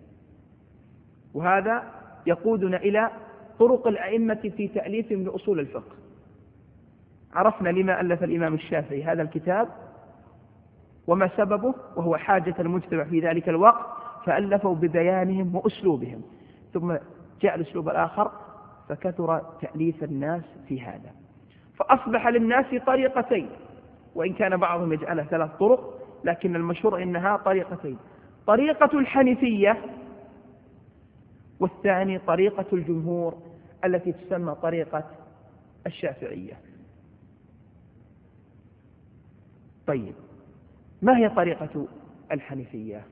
وهذا يقودنا إلى طرق الأئمة في تأليفهم لأصول الفقه. عرفنا لما ألف الإمام الشافعي هذا الكتاب وما سببه، وهو حاجة المجتمع في ذلك الوقت، فألفوا ببيانهم وأسلوبهم. ثم جاء الأسلوب الآخر فكثر تأليف الناس في هذا، فأصبح للناس طريقتين، وإن كان بعضهم يجعلها 3 طرق، لكن المشهور إنها طريقتين: طريقة الحنيفية، والثاني طريقة الجمهور التي تسمى طريقة الشافعية. طيب، ما هي طريقة الحنيفية؟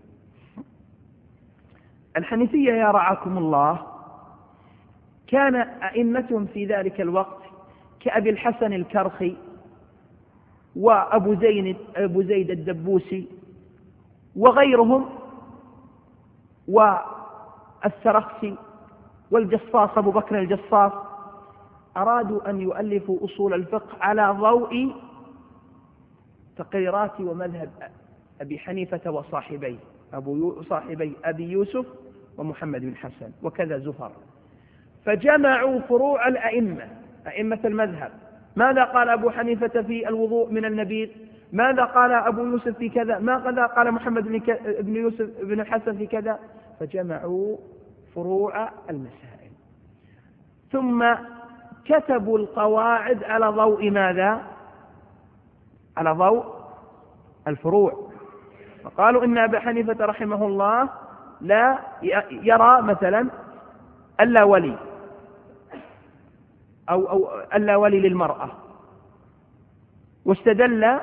الحنيفية يا رعاكم الله كان أئمتهم في ذلك الوقت كأبي الحسن الكرخي وأبو زيد الدبوسي وغيرهم والسرخسي والجصاص أبو بكر الجصاص، أرادوا أن يؤلفوا أصول الفقه على ضوء تقريرات ومذهب أبي حنيفة وصاحبيه صاحبي أبي يوسف ومحمد بن حسن وكذا زفر، فجمعوا فروع أئمة المذهب. ماذا قال أبو حنيفة في الوضوء من النبيذ؟ ماذا قال أبو يوسف في كذا؟ ماذا قال محمد بن يوسف بن الحسن في كذا؟ فجمعوا فروع المسائل، ثم كتبوا القواعد على ضوء ماذا؟ على ضوء الفروع. فقالوا إن أبا حنيفة رحمه الله لا يرى مثلا ألا ولي أو ألا ولي للمرأة، واستدل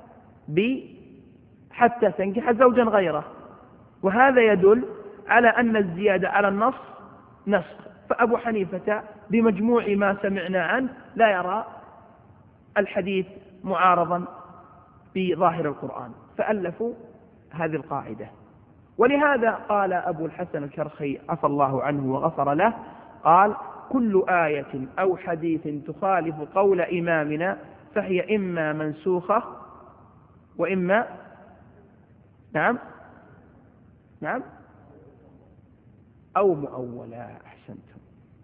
حتى تنكح زوجا غيره، وهذا يدل على أن الزيادة على النص نسخ. فأبو حنيفة بمجموع ما سمعنا عنه لا يرى الحديث معارضا بظاهر القرآن، فألفوا هذه القاعدة. ولهذا قال أبو الحسن الكرخي عفى الله عنه وغفر له، قال: كل آية أو حديث تخالف قول إمامنا فهي إما منسوخة وإما نعم أو مؤولة. أحسنتم.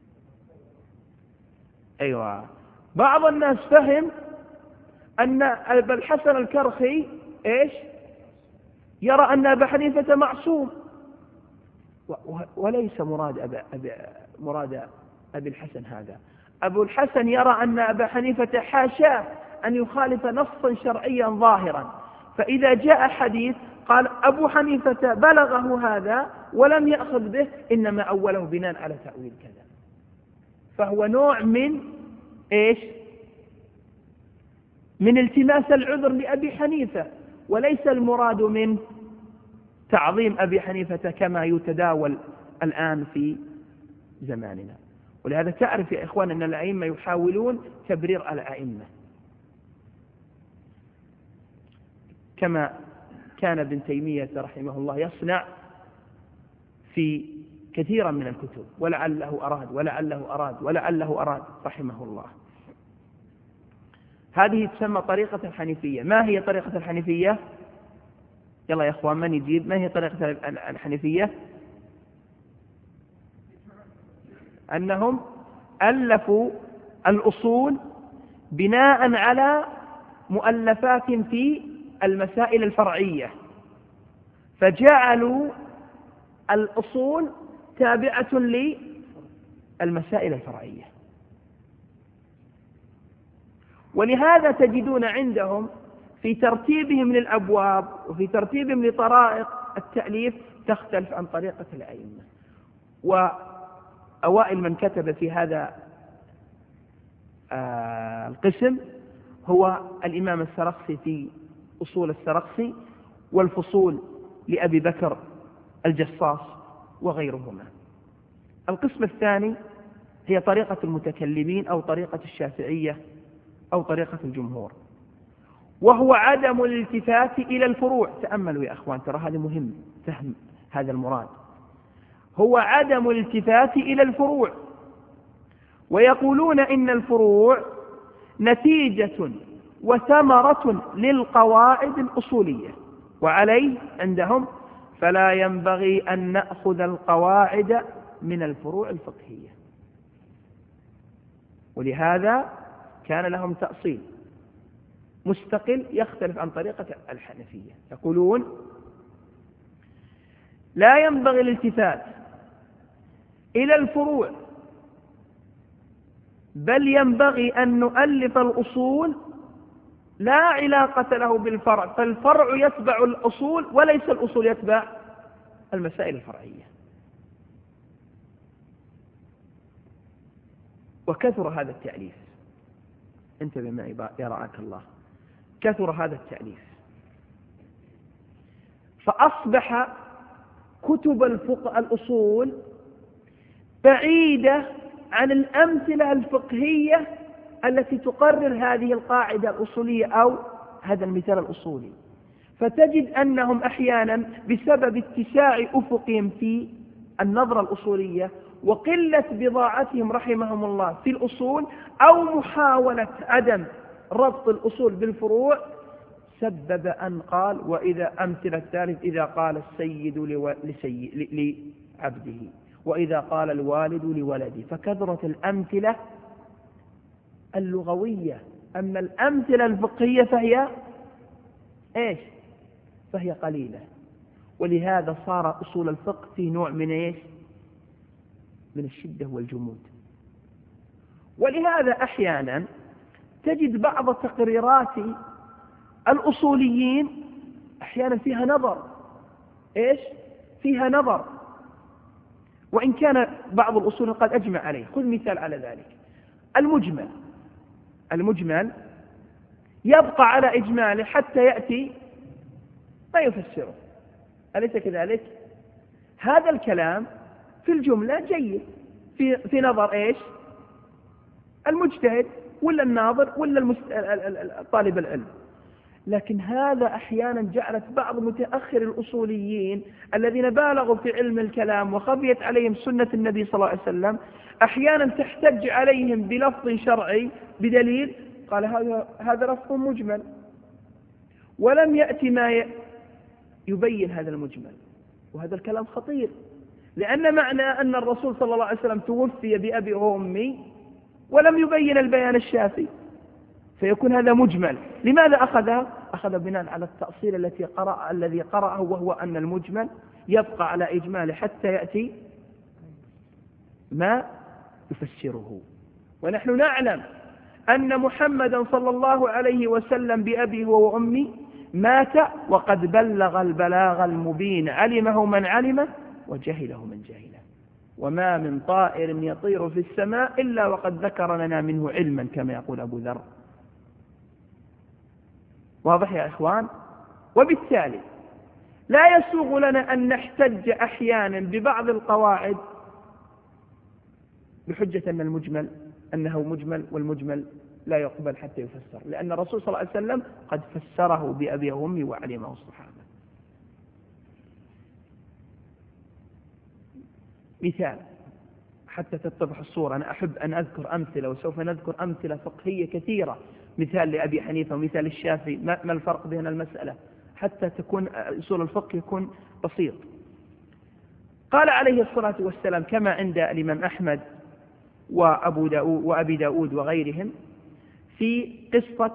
أيوة، بعض الناس فهم أن أبا الحسن الكرخي إيش؟ يرى أن أبا حنيفة معصوم، وليس مراد أبي الحسن هذا. أبو الحسن يرى أن أبا حنيفة حاشاه أن يخالف نصا شرعيا ظاهرا، فإذا جاء حديث قال أبو حنيفة بلغه هذا ولم يأخذ به، إنما أوله بناء على تأويل كذا. فهو نوع من إيش؟ من التماس العذر لأبي حنيفة، وليس المراد من تعظيم أبي حنيفة كما يتداول الآن في زماننا. ولهذا تعرف يا إخوان أن الأئمة يحاولون تبرير الأئمة، كما كان ابن تيمية رحمه الله يصنع في كثيرا من الكتب، ولعله أراد رحمه الله. هذه تسمى طريقة الحنيفية. ما هي طريقة الحنيفية؟ يلا يا إخوان من يجيب؟ ما هي طريقة الحنيفية؟ أنهم ألفوا الأصول بناء على مؤلفات في المسائل الفرعية، فجعلوا الأصول تابعة للمسائل الفرعية. ولهذا تجدون عندهم في ترتيبهم للأبواب وفي ترتيبهم لطرائق التأليف تختلف عن طريقة الأئمة. وأوائل من كتب في هذا القسم هو الإمام السرخسي في أصول السرخسي، والفصول لأبي بكر الجصاص وغيرهما. القسم الثاني هي طريقة المتكلمين أو طريقة الشافعية أو طريقة الجمهور، وهو عدم الالتفات إلى الفروع. تأملوا يا أخوان، ترى هذا مهم فهم هذا المراد. هو عدم الالتفات إلى الفروع، ويقولون إن الفروع نتيجة وثمرة للقواعد الأصولية، وعليه عندهم فلا ينبغي أن نأخذ القواعد من الفروع الفقهية. ولهذا كان لهم تأصيل مستقل يختلف عن طريقة الحنفية. يقولون لا ينبغي الالتفات إلى الفروع، بل ينبغي أن نؤلف الأصول لا علاقة له بالفرع، فالفرع يتبع الأصول وليس الأصول يتبع المسائل الفرعية. وكثر هذا التأليف، انتبه معي يرعاك الله، كثر هذا التأليف، فأصبح كتب الأصول بعيدة عن الأمثلة الفقهية التي تقرر هذه القاعدة الأصولية أو هذا المثال الأصولي. فتجد أنهم أحيانا بسبب اتساع أفقهم في النظرة الأصولية وقلة بضاعتهم رحمهم الله في الأصول أو محاولة عدم ربط الأصول بالفروع، سبب أن قال وإذا أمثلة الثالث إذا قال السيد لعبده وإذا قال الوالد لولده، فكثرت الأمثلة اللغوية. أما الأمثلة الفقهية فهي قليلة. ولهذا صار أصول الفقه في نوع من من الشدة والجمود. ولهذا أحيانا تجد بعض تقريرات الأصوليين أحيانا فيها نظر فيها نظر، وإن كان بعض الأصول قد أجمع عليه. خذ مثال على ذلك: المجمل يبقى على إجماله حتى يأتي ما يفسره، أليس كذلك؟ هذا الكلام في الجملة جيد في نظر المجتهد ولا الناظر ولا طالب العلم، لكن هذا أحيانا جعلت بعض متأخر الأصوليين الذين بالغوا في علم الكلام وخفيت عليهم سنة النبي صلى الله عليه وسلم أحيانا تحتج عليهم بلفظ شرعي بدليل، قال هذا لفظ مجمل، ولم يأتي ما يبين هذا المجمل. وهذا الكلام خطير، لأن معنى أن الرسول صلى الله عليه وسلم توفي بأبي وأمي ولم يبين البيان الشافي، فيكون هذا مجمل. لماذا أخذ بناء على التأصيل الذي قرأه، وهو أن المجمل يبقى على إجماله حتى يأتي ما يفسره. ونحن نعلم أن محمدا صلى الله عليه وسلم بأبيه وأمي مات وقد بلغ البلاغ المبين، علمه من علمه وجهله من جهله، وما من طائر يطير في السماء إلا وقد ذكر لنا منه علما كما يقول أبو ذر. واضح يا إخوان؟ وبالتالي لا يسوغ لنا أن نحتج أحيانا ببعض القواعد بحجة أنه مجمل، والمجمل لا يقبل حتى يفسر، لأن الرسول صلى الله عليه وسلم قد فسره بأبي وأمي وعلمه الصحابة. مثال حتى تتضح الصورة، أنا أحب أن أذكر أمثلة وسوف نذكر أمثلة فقهية كثيرة، مثال لأبي حنيفة ومثال الشافعي، ما الفرق بين المسألة حتى تكون أصول الفقه يكون بسيط. قال عليه الصلاة والسلام كما عند الإمام أحمد وأبي داود وغيرهم في قصة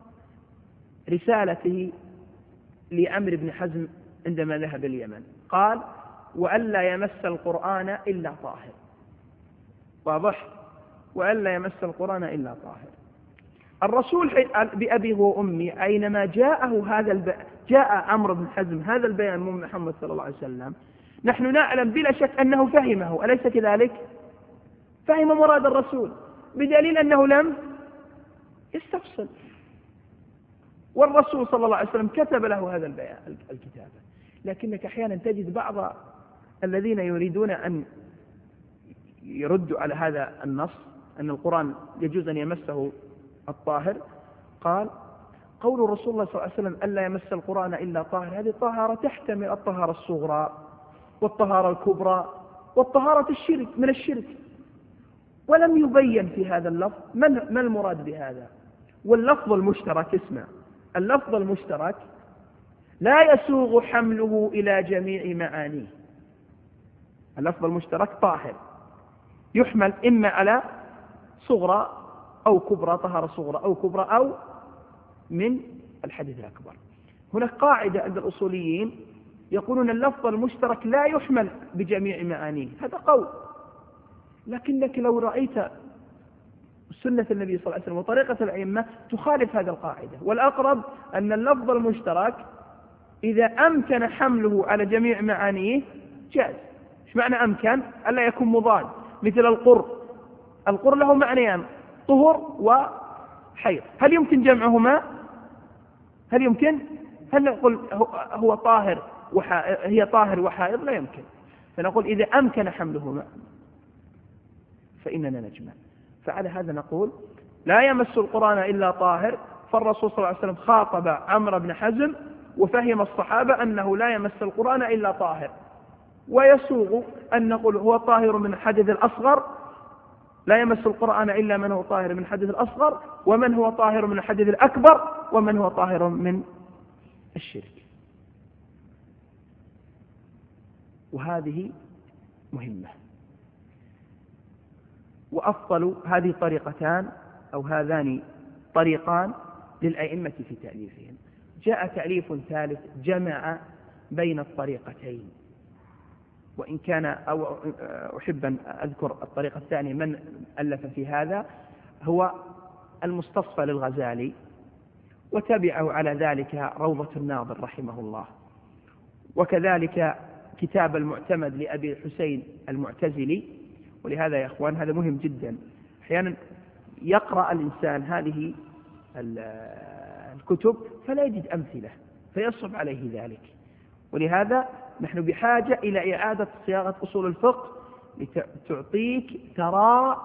رسالته لعمرو بن حزم عندما ذهب اليمن، قال وألا يمس القرآن إلا طاهر. واضح؟ وألا يمس القرآن إلا طاهر. الرسول بأبي وأمي أينما جاءه جاء عمرو بن حزم هذا البيان من محمد صلى الله عليه وسلم، نحن نعلم بلا شك أنه فهمه، أليس كذلك؟ فهم مراد الرسول، بدليل أنه لم يستفصل، والرسول صلى الله عليه وسلم كتب له هذا الكتابة. لكنك أحيانا تجد بعض الذين يريدون أن يردوا على هذا النص أن القرآن يجوز أن يمسه الطاهر، قال قول الرسول صلى الله عليه وسلم ألا يمس القرآن إلا طاهر، هذه الطهارة تحتمل الطهارة الصغرى والطهارة الكبرى والطهارة من الشرك، ولم يبين في هذا اللفظ ما المراد بهذا. واللفظ المشترك، اسمع، اللفظ المشترك لا يسوغ حمله إلى جميع معانيه. اللفظ المشترك طاهر يحمل إما على صغرى أو كبرى، طهارة صغرى أو كبرى، أو من الحدث الأكبر. هناك قاعدة عند الأصوليين يقولون اللفظ المشترك لا يحمل بجميع معانيه، هذا قول، لكنك لو رأيت سنة النبي صلى الله عليه وسلم وطريقة الأئمة تخالف هذه القاعدة. والأقرب أن اللفظ المشترك إذا أمكن حمله على جميع معانيه جاز. إيش معنى أمكن؟ ألا يكون مضاد، مثل القر له معنيان، طهر وحيض، هل يمكن جمعهما؟ هل يمكن؟ هل نقول هو طاهر هي طاهر وحائض؟ لا يمكن. فنقول إذا أمكن حملهما فإننا نجمع. فعلى هذا نقول لا يمس القرآن إلا طاهر، فالرسول صلى الله عليه وسلم خاطب عمرو بن حزم وفهم الصحابة أنه لا يمس القرآن إلا طاهر. ويسوغ أن نقول هو طاهر من الحدث الأصغر، لا يمس القرآن إلا من هو طاهر من الحدث الأصغر، ومن هو طاهر من الحدث الأكبر، ومن هو طاهر من الشرك. وهذه مهمة. وأفضل هذه طريقتان أو هذان طريقان للأئمة في تأليفهم. جاء تأليف ثالث جمع بين الطريقتين، وإن كان أو أحب أن أذكر الطريقة الثانية من ألف في هذا، هو المستصفى للغزالي، وتبعه على ذلك روضة الناظر رحمه الله، وكذلك كتاب المعتمد لأبي الحسين المعتزلي. ولهذا يا أخوان هذا مهم جدا، أحيانا يقرأ الإنسان هذه الكتب فلا يجد أمثلة فيصعب عليه ذلك. ولهذا نحن بحاجة إلى إعادة صياغة أصول الفقه لتعطيك ترى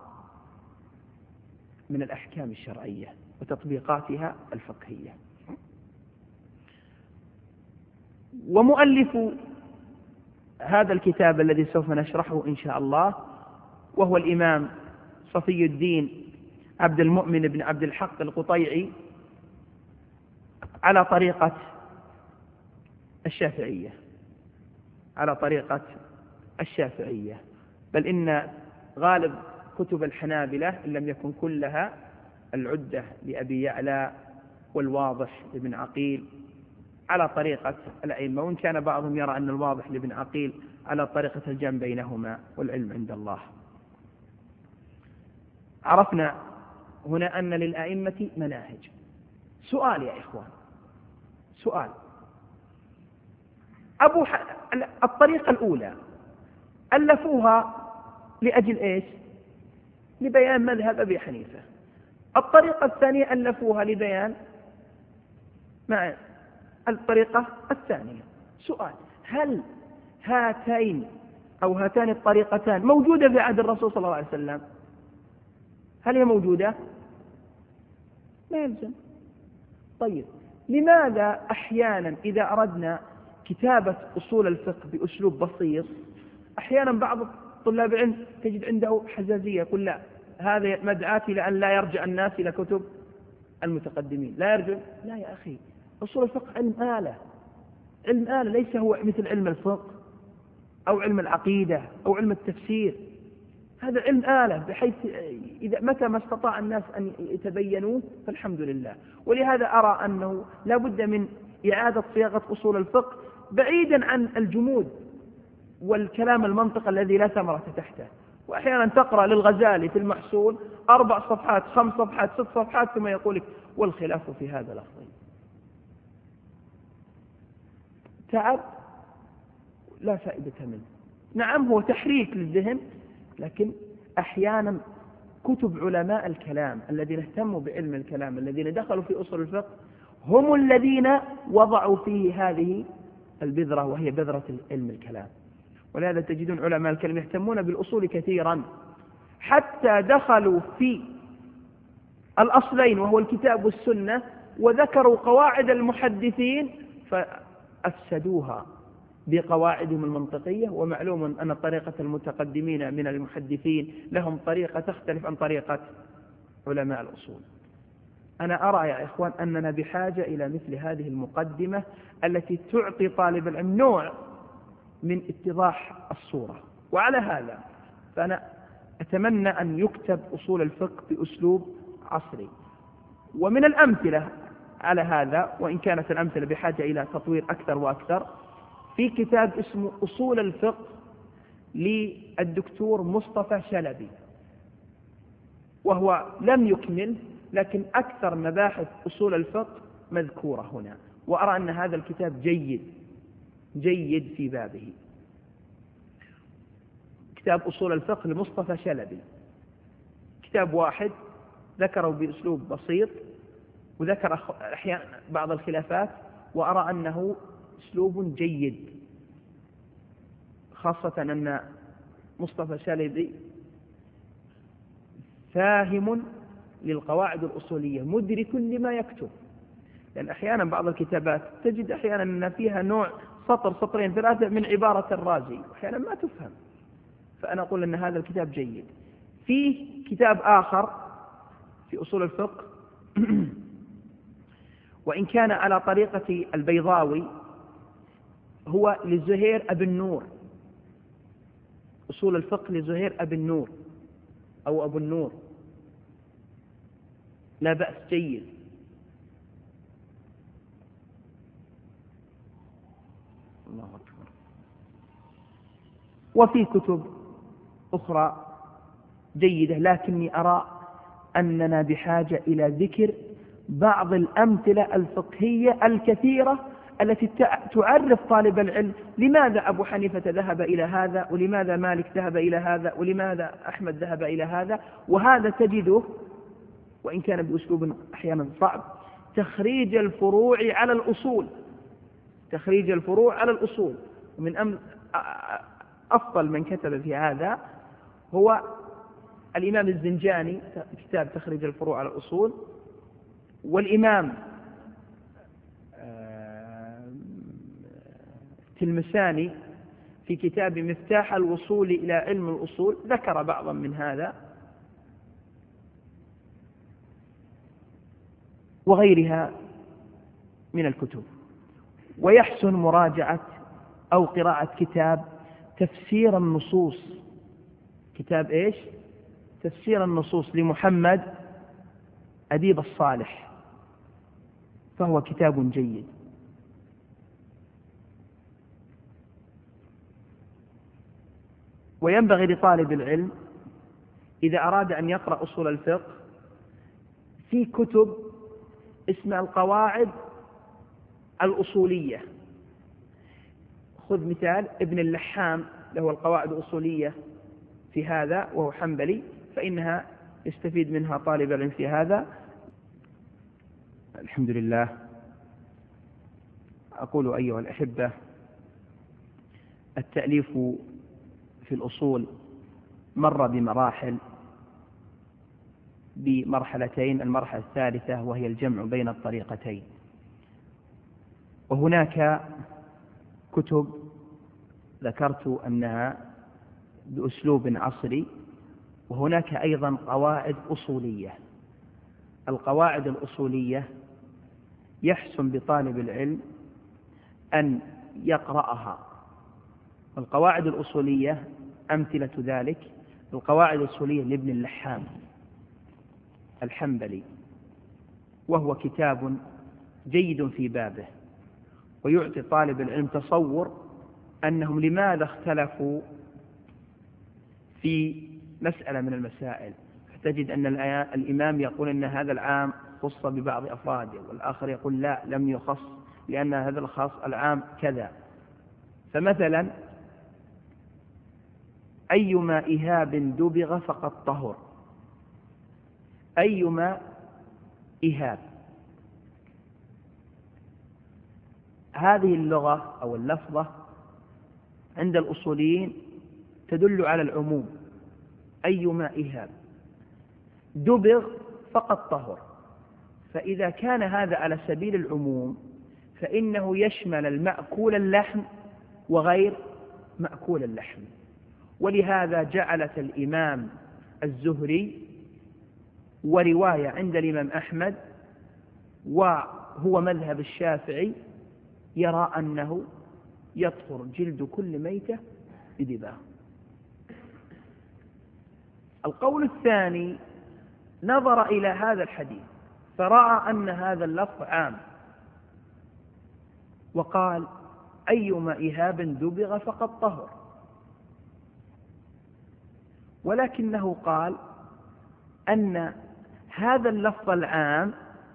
من الأحكام الشرعية وتطبيقاتها الفقهية. ومؤلف هذا الكتاب الذي سوف نشرحه إن شاء الله وهو الإمام صفي الدين عبد المؤمن بن عبد الحق القطيعي على طريقة الشافعية، على طريقة الشافعية، بل إن غالب كتب الحنابلة إن لم يكن كلها العدة لأبي يعلى والواضح لابن عقيل على طريقة الأئمة، وإن كان بعضهم يرى أن الواضح لابن عقيل على طريقة الجمع بينهما، والعلم عند الله. عرفنا هنا أن للأئمة مناهج. سؤال يا إخوان، سؤال، الطريقة الأولى ألفوها لأجل إيش؟ لبيان مذهب أبي حنيفة. الطريقة الثانية ألفوها لبيان مع الطريقة الثانية. سؤال، هل هاتان الطريقتان موجودة في عهد الرسول صلى الله عليه وسلم؟ هل هي موجودة؟ لا يلزم. طيب، لماذا أحيانا إذا أردنا كتابة أصول الفقه بأسلوب بسيط أحيانا بعض طلاب العلم تجد عنده حزازية، يقول لا، هذا مدعاتي لأن لا يرجع الناس إلى كتب المتقدمين، لا يرجع. لا يا أخي، أصول الفقه علم آلة، علم آلة، ليس هو مثل علم الفقه أو علم العقيدة أو علم التفسير. هذا علم آلة، بحيث إذا متى ما استطاع الناس أن يتبينوه فالحمد لله. ولهذا أرى أنه لا بد من إعادة صياغة أصول الفقه بعيدا عن الجمود والكلام المنطق الذي لا ثمرة تحته. وأحيانا تقرأ للغزالي في المحصول 4 صفحات 5 صفحات 6 صفحات ثم يقول لك والخلاف في هذا لفظي. تعب لا فائدة منه. نعم هو تحريك للذهن، لكن أحيانا كتب علماء الكلام الذين اهتموا بعلم الكلام الذين دخلوا في أصول الفقه هم الذين وضعوا فيه هذه البذرة، وهي بذرة علم الكلام. ولهذا تجدون علماء الكلام يهتمون بالأصول كثيرا، حتى دخلوا في الأصلين وهو الكتاب والسنة وذكروا قواعد المحدثين فأفسدوها بقواعدهم المنطقية. ومعلوم أن طريقة المتقدمين من المحدثين لهم طريقة تختلف عن طريقة علماء الأصول. أنا أرى يا إخوان أننا بحاجة إلى مثل هذه المقدمة التي تعطي طالب العلم نوع من اتضاح الصورة. وعلى هذا فأنا أتمنى أن يكتب أصول الفقه بأسلوب عصري. ومن الأمثلة على هذا، وإن كانت الأمثلة بحاجة إلى تطوير أكثر وأكثر، في كتاب اسمه أصول الفقه للدكتور مصطفى شلبي، وهو لم يكمل لكن أكثر مباحث أصول الفقه مذكورة هنا. وأرى أن هذا الكتاب جيد في بابه. كتاب أصول الفقه لمصطفى شلبي كتاب واحد ذكره بأسلوب بسيط، وذكر أحيانا بعض الخلافات، وأرى أنه أسلوب جيد، خاصة أن مصطفى شلبي فاهم للقواعد الأصولية مدرك لما يكتب. لأن أحيانا بعض الكتابات تجد أحيانا أن فيها نوع سطر سطرين 3 من عبارة الرازي، أحيانا ما تفهم. فأنا أقول أن هذا الكتاب جيد. فيه كتاب آخر في أصول الفقه وإن كان على طريقة البيضاوي، هو لزهير أبي النور، أصول الفقه لزهير أبي النور أو أبو النور، لا بأس، جيد. الله أكبر. وفي كتب أخرى جيدة، لكني أرى أننا بحاجة إلى ذكر بعض الأمثلة الفقهية الكثيرة التي تعرف طالب العلم لماذا أبو حنيفة ذهب إلى هذا، ولماذا مالك ذهب إلى هذا، ولماذا أحمد ذهب إلى هذا. وهذا تجده وإن كان بأسلوب أحيانا صعب، تخريج الفروع على الأصول، تخريج الفروع على الأصول. ومن أفضل من كتب في هذا هو الإمام الزنجاني، كتاب تخريج الفروع على الأصول، والإمام التلمساني في كتاب مفتاح الوصول إلى علم الأصول ذكر بعضا من هذا، وغيرها من الكتب. ويحسن مراجعة أو قراءة كتاب تفسير النصوص. كتاب إيش؟ تفسير النصوص لمحمد أديب الصالح، فهو كتاب جيد. وينبغي لطالب العلم إذا أراد أن يقرأ أصول الفقه في كتب اسمها القواعد الأصولية. خذ مثال ابن اللحام له القواعد الأصولية في هذا، وهو حنبلي، فإنها يستفيد منها طالب العلم في هذا. الحمد لله. أقول أيها الأحبة، التأليف في الأصول مر بمراحل، بمرحلتين. المرحلة الثالثة وهي الجمع بين الطريقتين. وهناك كتب ذكرت أنها بأسلوب عصري، وهناك أيضا قواعد أصولية. القواعد الأصولية يحسن بطالب العلم أن يقرأها. القواعد الأصولية أمثلة ذلك القواعد الأصولية لابن اللحام الحنبلي، وهو كتاب جيد في بابه، ويعطي طالب العلم تصور أنهم لماذا اختلفوا في مسألة من المسائل. تجد أن الإمام يقول أن هذا العام خص ببعض أفراده، والآخر يقول لا لم يخص لأن هذا الخاص العام كذا. فمثلا أيما إهاب دبغ فقد طهر، أيما إهاب، هذه اللغة أو اللفظة عند الأصوليين تدل على العموم، أيما إهاب دبغ فقد طهر، فإذا كان هذا على سبيل العموم فإنه يشمل المأكول اللحم وغير مأكول اللحم. ولهذا جعلت الإمام الزهري ورواية عند الإمام أحمد وهو مذهب الشافعي يرى أنه يطهر جلد كل ميتة بدباغ. القول الثاني نظر إلى هذا الحديث فرأى أن هذا اللفظ عام وقال أيما إهاب دبغ فقد طهر، ولكنه قال أن هذا اللفظ العام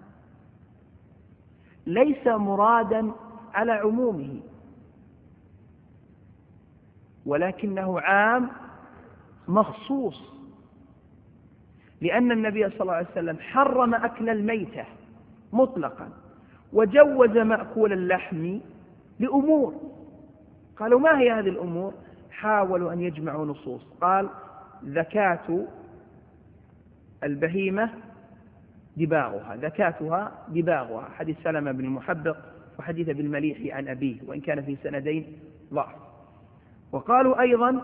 ليس مرادا على عمومه، ولكنه عام مخصوص، لأن النبي صلى الله عليه وسلم حرم أكل الميتة مطلقا وجوز مأكول اللحم لأمور. قالوا ما هي هذه الأمور؟ حاولوا أن يجمعوا نصوص، قال زكاة البهيمة دباغها، زكاتها دباغها، حديث سلمة بن المحبق وحديث ابن المليح عن أبيه وإن كان في سندين ضعف. وقالوا أيضا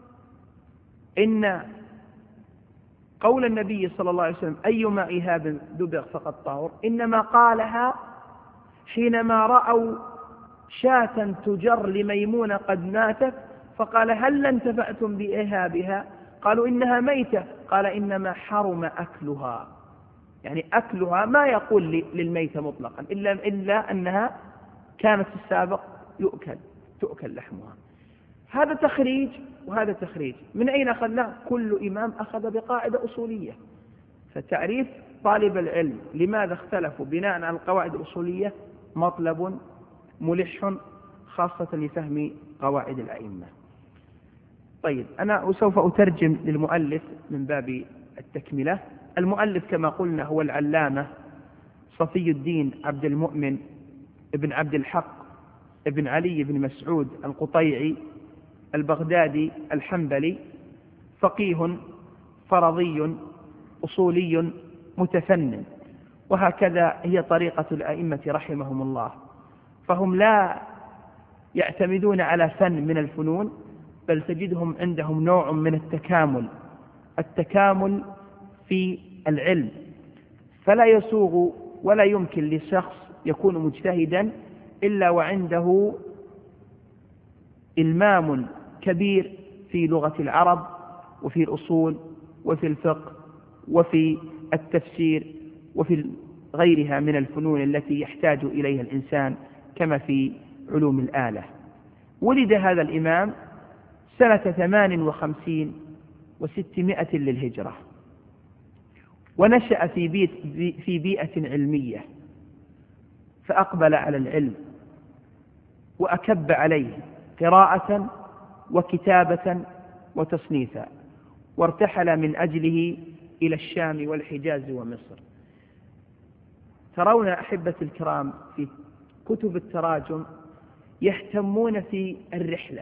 إن قول النبي صلى الله عليه وسلم أيما إهاب دبغ فقد طهر إنما قالها حينما رأوا شاة تجر لميمونة قد ماتت فقال هل انتفعتم بإهابها؟ قالوا إنها ميتة، قال إنما حرم أكلها، يعني أكلها ما يقول للميتة مطلقا إلا أنها كانت في السابق تؤكل لحمها. هذا تخريج وهذا تخريج، من أين أخذنا؟ كل إمام أخذ بقاعدة أصولية. فتعريف طالب العلم لماذا اختلفوا بناء على القواعد الأصولية مطلب ملح خاصة لفهم قواعد الأئمة. طيب أنا سوف أترجم للمؤلف من باب التكملة. المؤلف كما قلنا هو العلامة صفي الدين عبد المؤمن ابن عبد الحق ابن علي بن مسعود القطيعي البغدادي الحنبلي، فقيه فرضي أصولي متفنن، وهكذا هي طريقة الأئمة رحمهم الله، فهم لا يعتمدون على فن من الفنون بل تجدهم عندهم نوع من التكامل في العلم، فلا يسوغ ولا يمكن لشخص يكون مجتهدا إلا وعنده إلمام كبير في لغة العرب وفي الأصول وفي الفقه وفي التفسير وفي غيرها من الفنون التي يحتاج إليها الإنسان كما في علوم الآلة. ولد هذا الإمام سنة 58 و600 للهجرة، ونشأ في بيئة علمية، فأقبل على العلم وأكب عليه قراءة وكتابة وتصنيفا، وارتحل من أجله إلى الشام والحجاز ومصر. ترون أحبة الكرام في كتب التراجم يهتمون في الرحلة،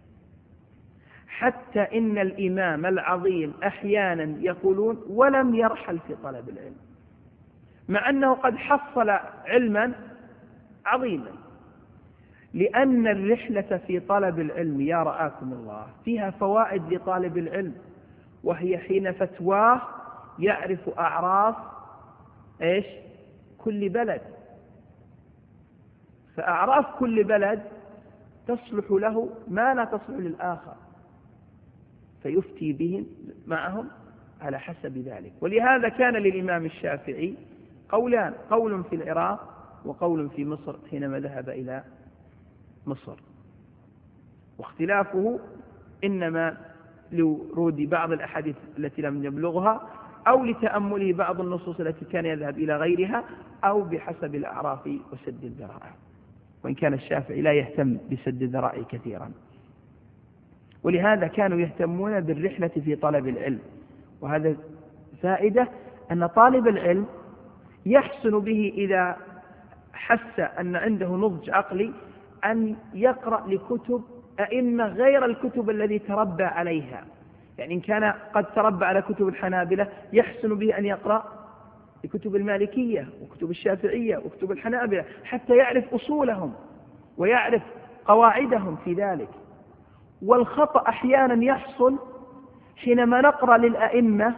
حتى إن الإمام العظيم أحيانا يقولون ولم يرحل في طلب العلم، مع أنه قد حصل علما عظيما، لأن الرحلة في طلب العلم يا رآكم الله فيها فوائد لطالب العلم، وهي حين فتواه يعرف أعراف كل بلد، فأعراف كل بلد تصلح له ما لا تصلح للآخر، فيفتي بهم معهم على حسب ذلك. ولهذا كان للإمام الشافعي قولان، قول في العراق وقول في مصر حينما ذهب إلى مصر، واختلافه إنما لورود بعض الأحاديث التي لم يبلغها أو لتأمله بعض النصوص التي كان يذهب إلى غيرها، أو بحسب الأعراف وسد الذرائع، وإن كان الشافعي لا يهتم بسد الذرائع كثيرا. ولهذا كانوا يهتمون بالرحلة في طلب العلم. وهذا فائدة أن طالب العلم يحسن به إذا حس أن عنده نضج عقلي أن يقرأ لكتب أئمة غير الكتب التي تربى عليها. يعني إن كان قد تربى على كتب الحنابلة يحسن به أن يقرأ لكتب المالكية وكتب الشافعية وكتب الحنابلة حتى يعرف أصولهم ويعرف قواعدهم في ذلك. والخطأ أحيانا يحصل حينما نقرأ للأئمة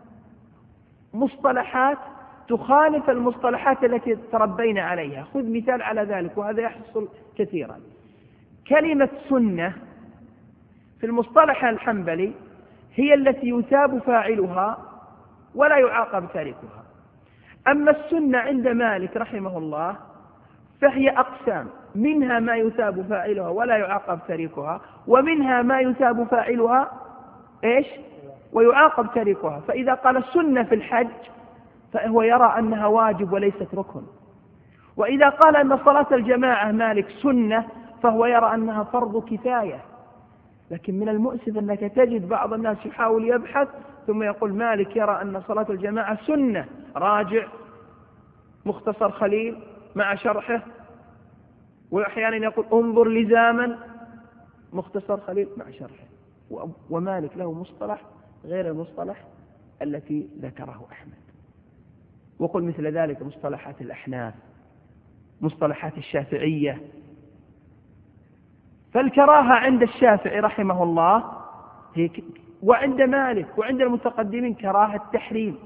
مصطلحات تخالف المصطلحات التي تربينا عليها. خذ مثال على ذلك، وهذا يحصل كثيرا. كلمة سنة في المصطلح الحنبلي هي التي يثاب فاعلها ولا يعاقب تاركها. أما السنة عند مالك رحمه الله فهي أقسام، منها ما يثاب فاعلها ولا يعاقب تاركها، ومنها ما يثاب فاعلها ويعاقب تاركها. فإذا قال السنة في الحج فهو يرى أنها واجب وليست ركن، وإذا قال أن صلاة الجماعة مالك سنة فهو يرى أنها فرض كفاية. لكن من المؤسف أنك تجد بعض الناس يحاول يبحث ثم يقول مالك يرى أن صلاة الجماعة سنة، راجع مختصر خليل مع شرحه، وأحيانا يقول انظر لزاما مختصر خليل مع شرحه. ومالك له مصطلح غير المصطلح التي ذكره أحمد. وقل مثل ذلك مصطلحات الأحناف، مصطلحات الشافعية. فالكراهة عند الشافعي رحمه الله وعند مالك وعند المتقدمين كراهة التحريم.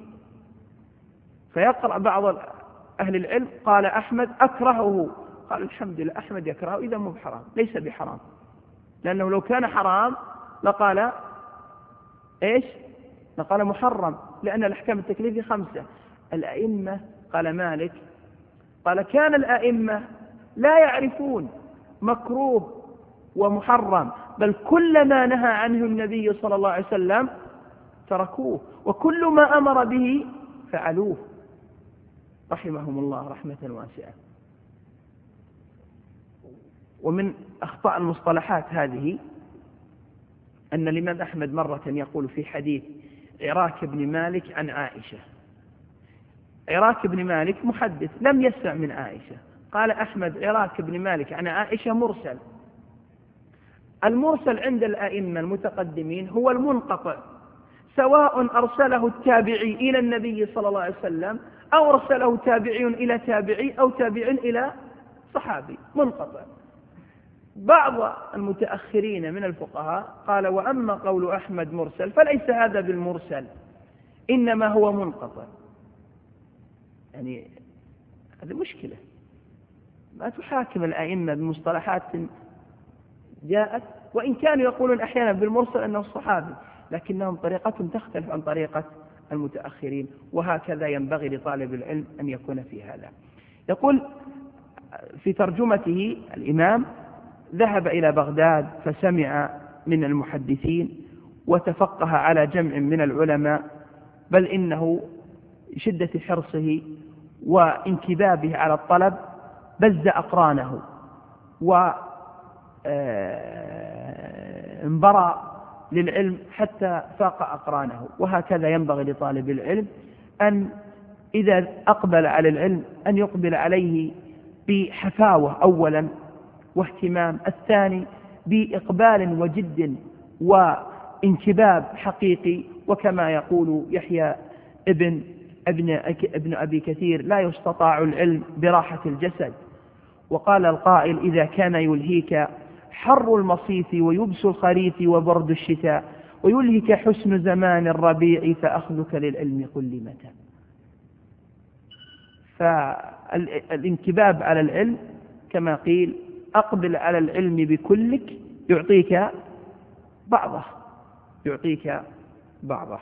فيقرأ بعض أهل العلم قال أحمد أكرهه، قال الحمد لله أحمد يكرهه، إذا مو بحرام، ليس بحرام، لأنه لو كان حرام لقال لقال محرم، لأن الأحكام التكليفية 5. الأئمة قال مالك قال كان الأئمة لا يعرفون مكروه ومحرم، بل كل ما نهى عنه النبي صلى الله عليه وسلم تركوه، وكل ما أمر به فعلوه رحمهم الله رحمة واسعة. ومن أخطاء المصطلحات هذه أن الإمام أحمد مرة يقول في حديث عراك بن مالك عن عائشة. عراك بن مالك محدث لم يسمع من عائشة، قال أحمد عراك بن مالك عن عائشة مرسل. المرسل عند الأئمة المتقدمين هو المنقطع، سواء أرسله التابعي إلى النبي صلى الله عليه وسلم أو أرسله تابعي إلى تابعي أو تابعي إلى صحابي، منقطع. بعض المتأخرين من الفقهاء قال وأما قول أحمد مرسل فليس هذا بالمرسل، إنما هو منقطع. يعني هذه مشكلة، ما تحاكم الأئمة بمصطلحات جاءت، وإن كانوا يقولون أحيانا بالمرسل أنه الصحابي، لكنهم طريقتهم تختلف عن طريقة المتأخرين، وهكذا ينبغي لطالب العلم أن يكون في هذا. يقول في ترجمته الإمام ذهب إلى بغداد فسمع من المحدثين وتفقه على جمع من العلماء، بل إنه شدة حرصه وانكبابه على الطلب بز أقرانه وانبرى للعلم حتى فاق أقرانه. وهكذا ينبغي لطالب العلم أن إذا أقبل على العلم أن يقبل عليه بحفاوة أولا واهتمام، الثاني بإقبال وجد وانكباب حقيقي. وكما يقول يحيى ابن أبي كثير لا يستطاع العلم براحة الجسد. وقال القائل إذا كان يلهيك حر المصيف ويبس الخريف وبرد الشتاء ويلهك حسن زمان الربيع فأخذك للعلم كل متى. فالانكباب على العلم كما قيل أقبل على العلم بكلك يعطيك بعضه.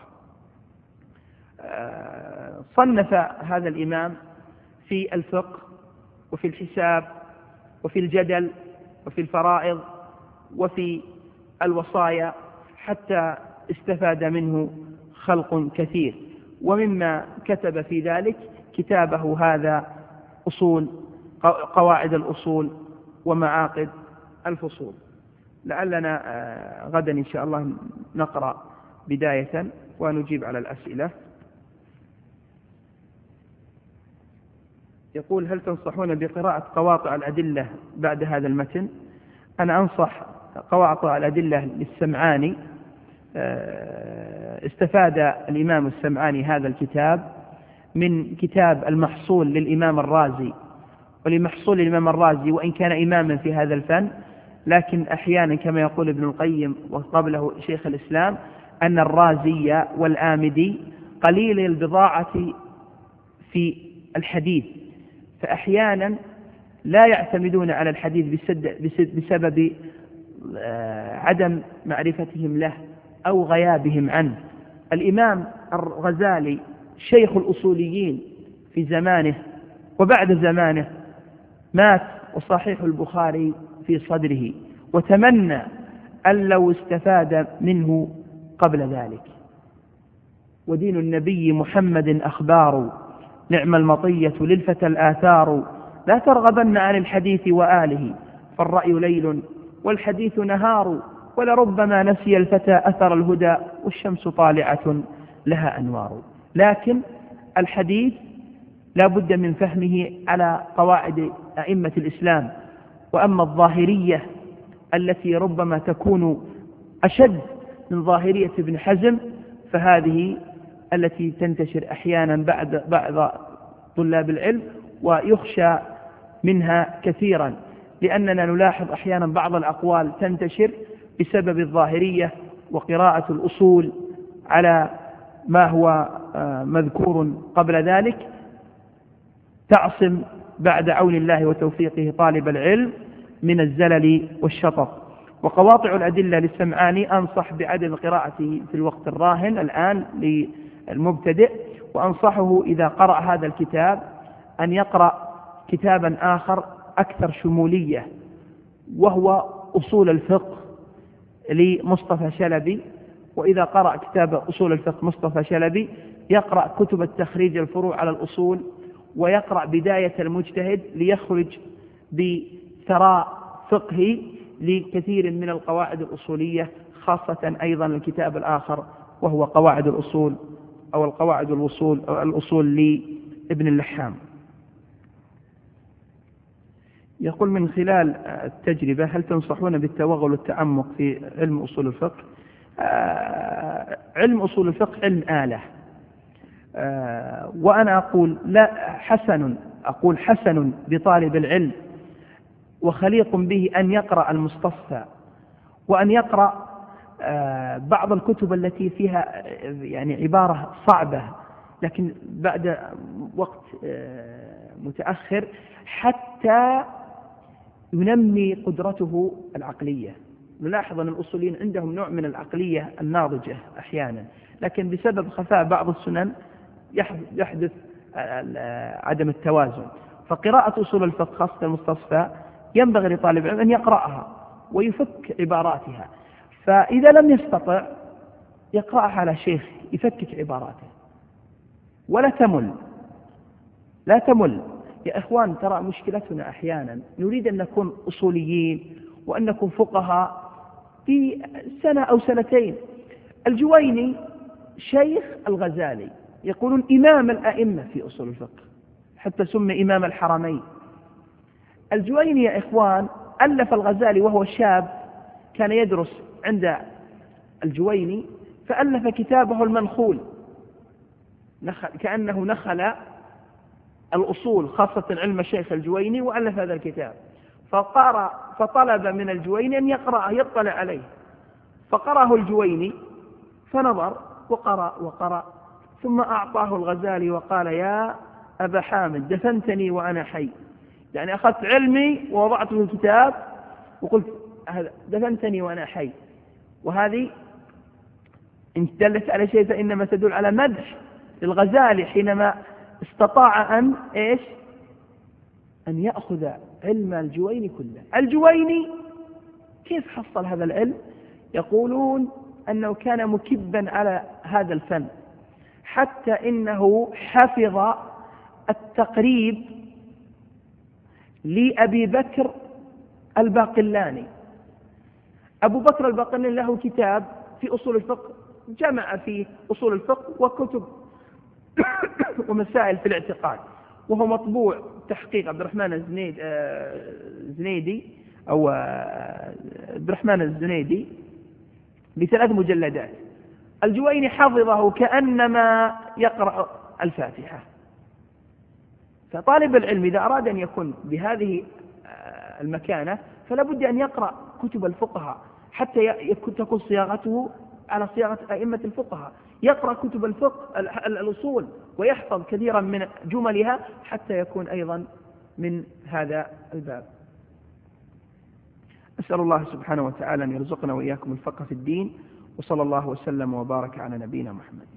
صنف هذا الإمام في الفقه وفي الحساب وفي الجدل وفي الفرائض وفي الوصايا حتى استفاد منه خلق كثير. ومما كتب في ذلك كتابه هذا قواعد الأصول ومعاقد الفصول. لعلنا غدا إن شاء الله نقرأ بداية ونجيب على الأسئلة. يقول: هل تنصحون بقراءة قواطع الأدلة بعد هذا المتن؟ أنا أنصح قواطع الأدلة للسمعاني. استفاد الإمام السمعاني هذا الكتاب من كتاب المحصول للإمام الرازي. ولمحصول الإمام الرازي وإن كان إماما في هذا الفن، لكن أحيانا كما يقول ابن القيم وقبله شيخ الإسلام أن الرازي والآمدي قليل البضاعة في الحديث، فأحيانا لا يعتمدون على الحديث بسبب عدم معرفتهم له أو غيابهم عنه. الإمام الغزالي شيخ الأصوليين في زمانه وبعد زمانه، مات وصحيح البخاري في صدره، وتمنى أن لو استفاد منه قبل ذلك. ودين النبي محمد أخبار، نعم المطية للفتى الآثار، لا ترغبن عن الحديث وآله، فالرأي ليل والحديث نهار، ولربما نسي الفتى أثر الهدى، والشمس طالعة لها أنوار. لكن الحديث لا بد من فهمه على قواعد أئمة الإسلام. وأما الظاهرية التي ربما تكون أشد من ظاهرية ابن حزم، فهذه التي تنتشر أحيانا بعض طلاب العلم، ويخشى منها كثيرا، لأننا نلاحظ أحيانا بعض الأقوال تنتشر بسبب الظاهرية وقراءة الأصول على ما هو مذكور قبل ذلك، تعصم بعد عون الله وتوفيقه طالب العلم من الزلل والشطط. وقواطع الأدلة للسمعاني أنصح بعدم قراءته في الوقت الراهن الآن للمبتدئ، وأنصحه إذا قرأ هذا الكتاب أن يقرأ كتابا آخر أكثر شمولية، وهو أصول الفقه لمصطفى شلبي. وإذا قرأ كتاب أصول الفقه مصطفى شلبي يقرأ كتب التخريج الفروع على الأصول، ويقرأ بداية المجتهد ليخرج بثراء فقهي لكثير من القواعد الأصولية، خاصة أيضا الكتاب الآخر وهو قواعد الأصول أو القواعد الوصول أو الأصول لابن اللحام. يقول: من خلال التجربة هل تنصحون بالتوغل والتعمق في علم أصول الفقه؟ علم أصول الفقه علم آلة، وأنا أقول لا، أقول حسن بطالب العلم وخليق به أن يقرأ المستصفى، وأن يقرأ بعض الكتب التي فيها يعني عبارة صعبة، لكن بعد وقت متأخر حتى ينمي قدرته العقلية. نلاحظ أن الأصوليين عندهم نوع من العقلية الناضجة أحيانا، لكن بسبب خفاء بعض السنن يحدث عدم التوازن. فقراءة أصول الفقه خاصة المستصفى ينبغي لطالب العلم أن يقرأها ويفك عباراتها، فإذا لم يستطع يقرأها على شيخ يفكك عباراته، ولا تمل. يا إخوان، ترى مشكلتنا أحيانا نريد أن نكون أصوليين وأن نكون فقهاء في سنة أو سنتين. الجويني شيخ الغزالي، يقولون إمام الأئمة في أصول الفقه، حتى سمي إمام الحرمين. الجويني يا إخوان ألف الغزالي وهو شاب، كان يدرس عند الجويني، فألف كتابه المنخول، كأنه نخل الأصول خاصة علم الشيخ الجويني، وألف هذا الكتاب. فطلب من الجويني أن يطلع عليه، فقرأه الجويني فنظر وقرأ ثم أعطاه الغزالي وقال: يا أبا حامد، دفنتني وأنا حي. يعني أخذت علمي ووضعته في الكتاب وقلت دفنتني وأنا حي. وهذه إن دلت على شيء فإنما تدل على مدح للغزالي حينما استطاع أن يأخذ علم الجويني كله. الجويني كيف حصل هذا العلم؟ يقولون أنه كان مكبا على هذا الفن حتى إنه حفظ التقريب لأبي بكر الباقلاني. أبو بكر الباقلاني له كتاب في أصول الفقه، جمع فيه أصول الفقه وكتب ومسائل في الاعتقاد، وهو مطبوع تحقيق عبد الرحمن الزنيدي أو عبد الرحمن الزنيدي ب3 مجلدات. الجويني حفظه كأنما يقرأ الفاتحة. فطالب العلم إذا أراد أن يكون بهذه المكانة فلا بد أن يقرأ كتب الفقهاء حتى تكون صياغته على صياغة أئمة الفقهاء، يقرأ كتب الفقه الأصول ويحفظ كثيرا من جملها حتى يكون أيضا من هذا الباب. أسأل الله سبحانه وتعالى أن يرزقنا وإياكم الفقه في الدين، وصلى الله وسلم وبارك على نبينا محمد.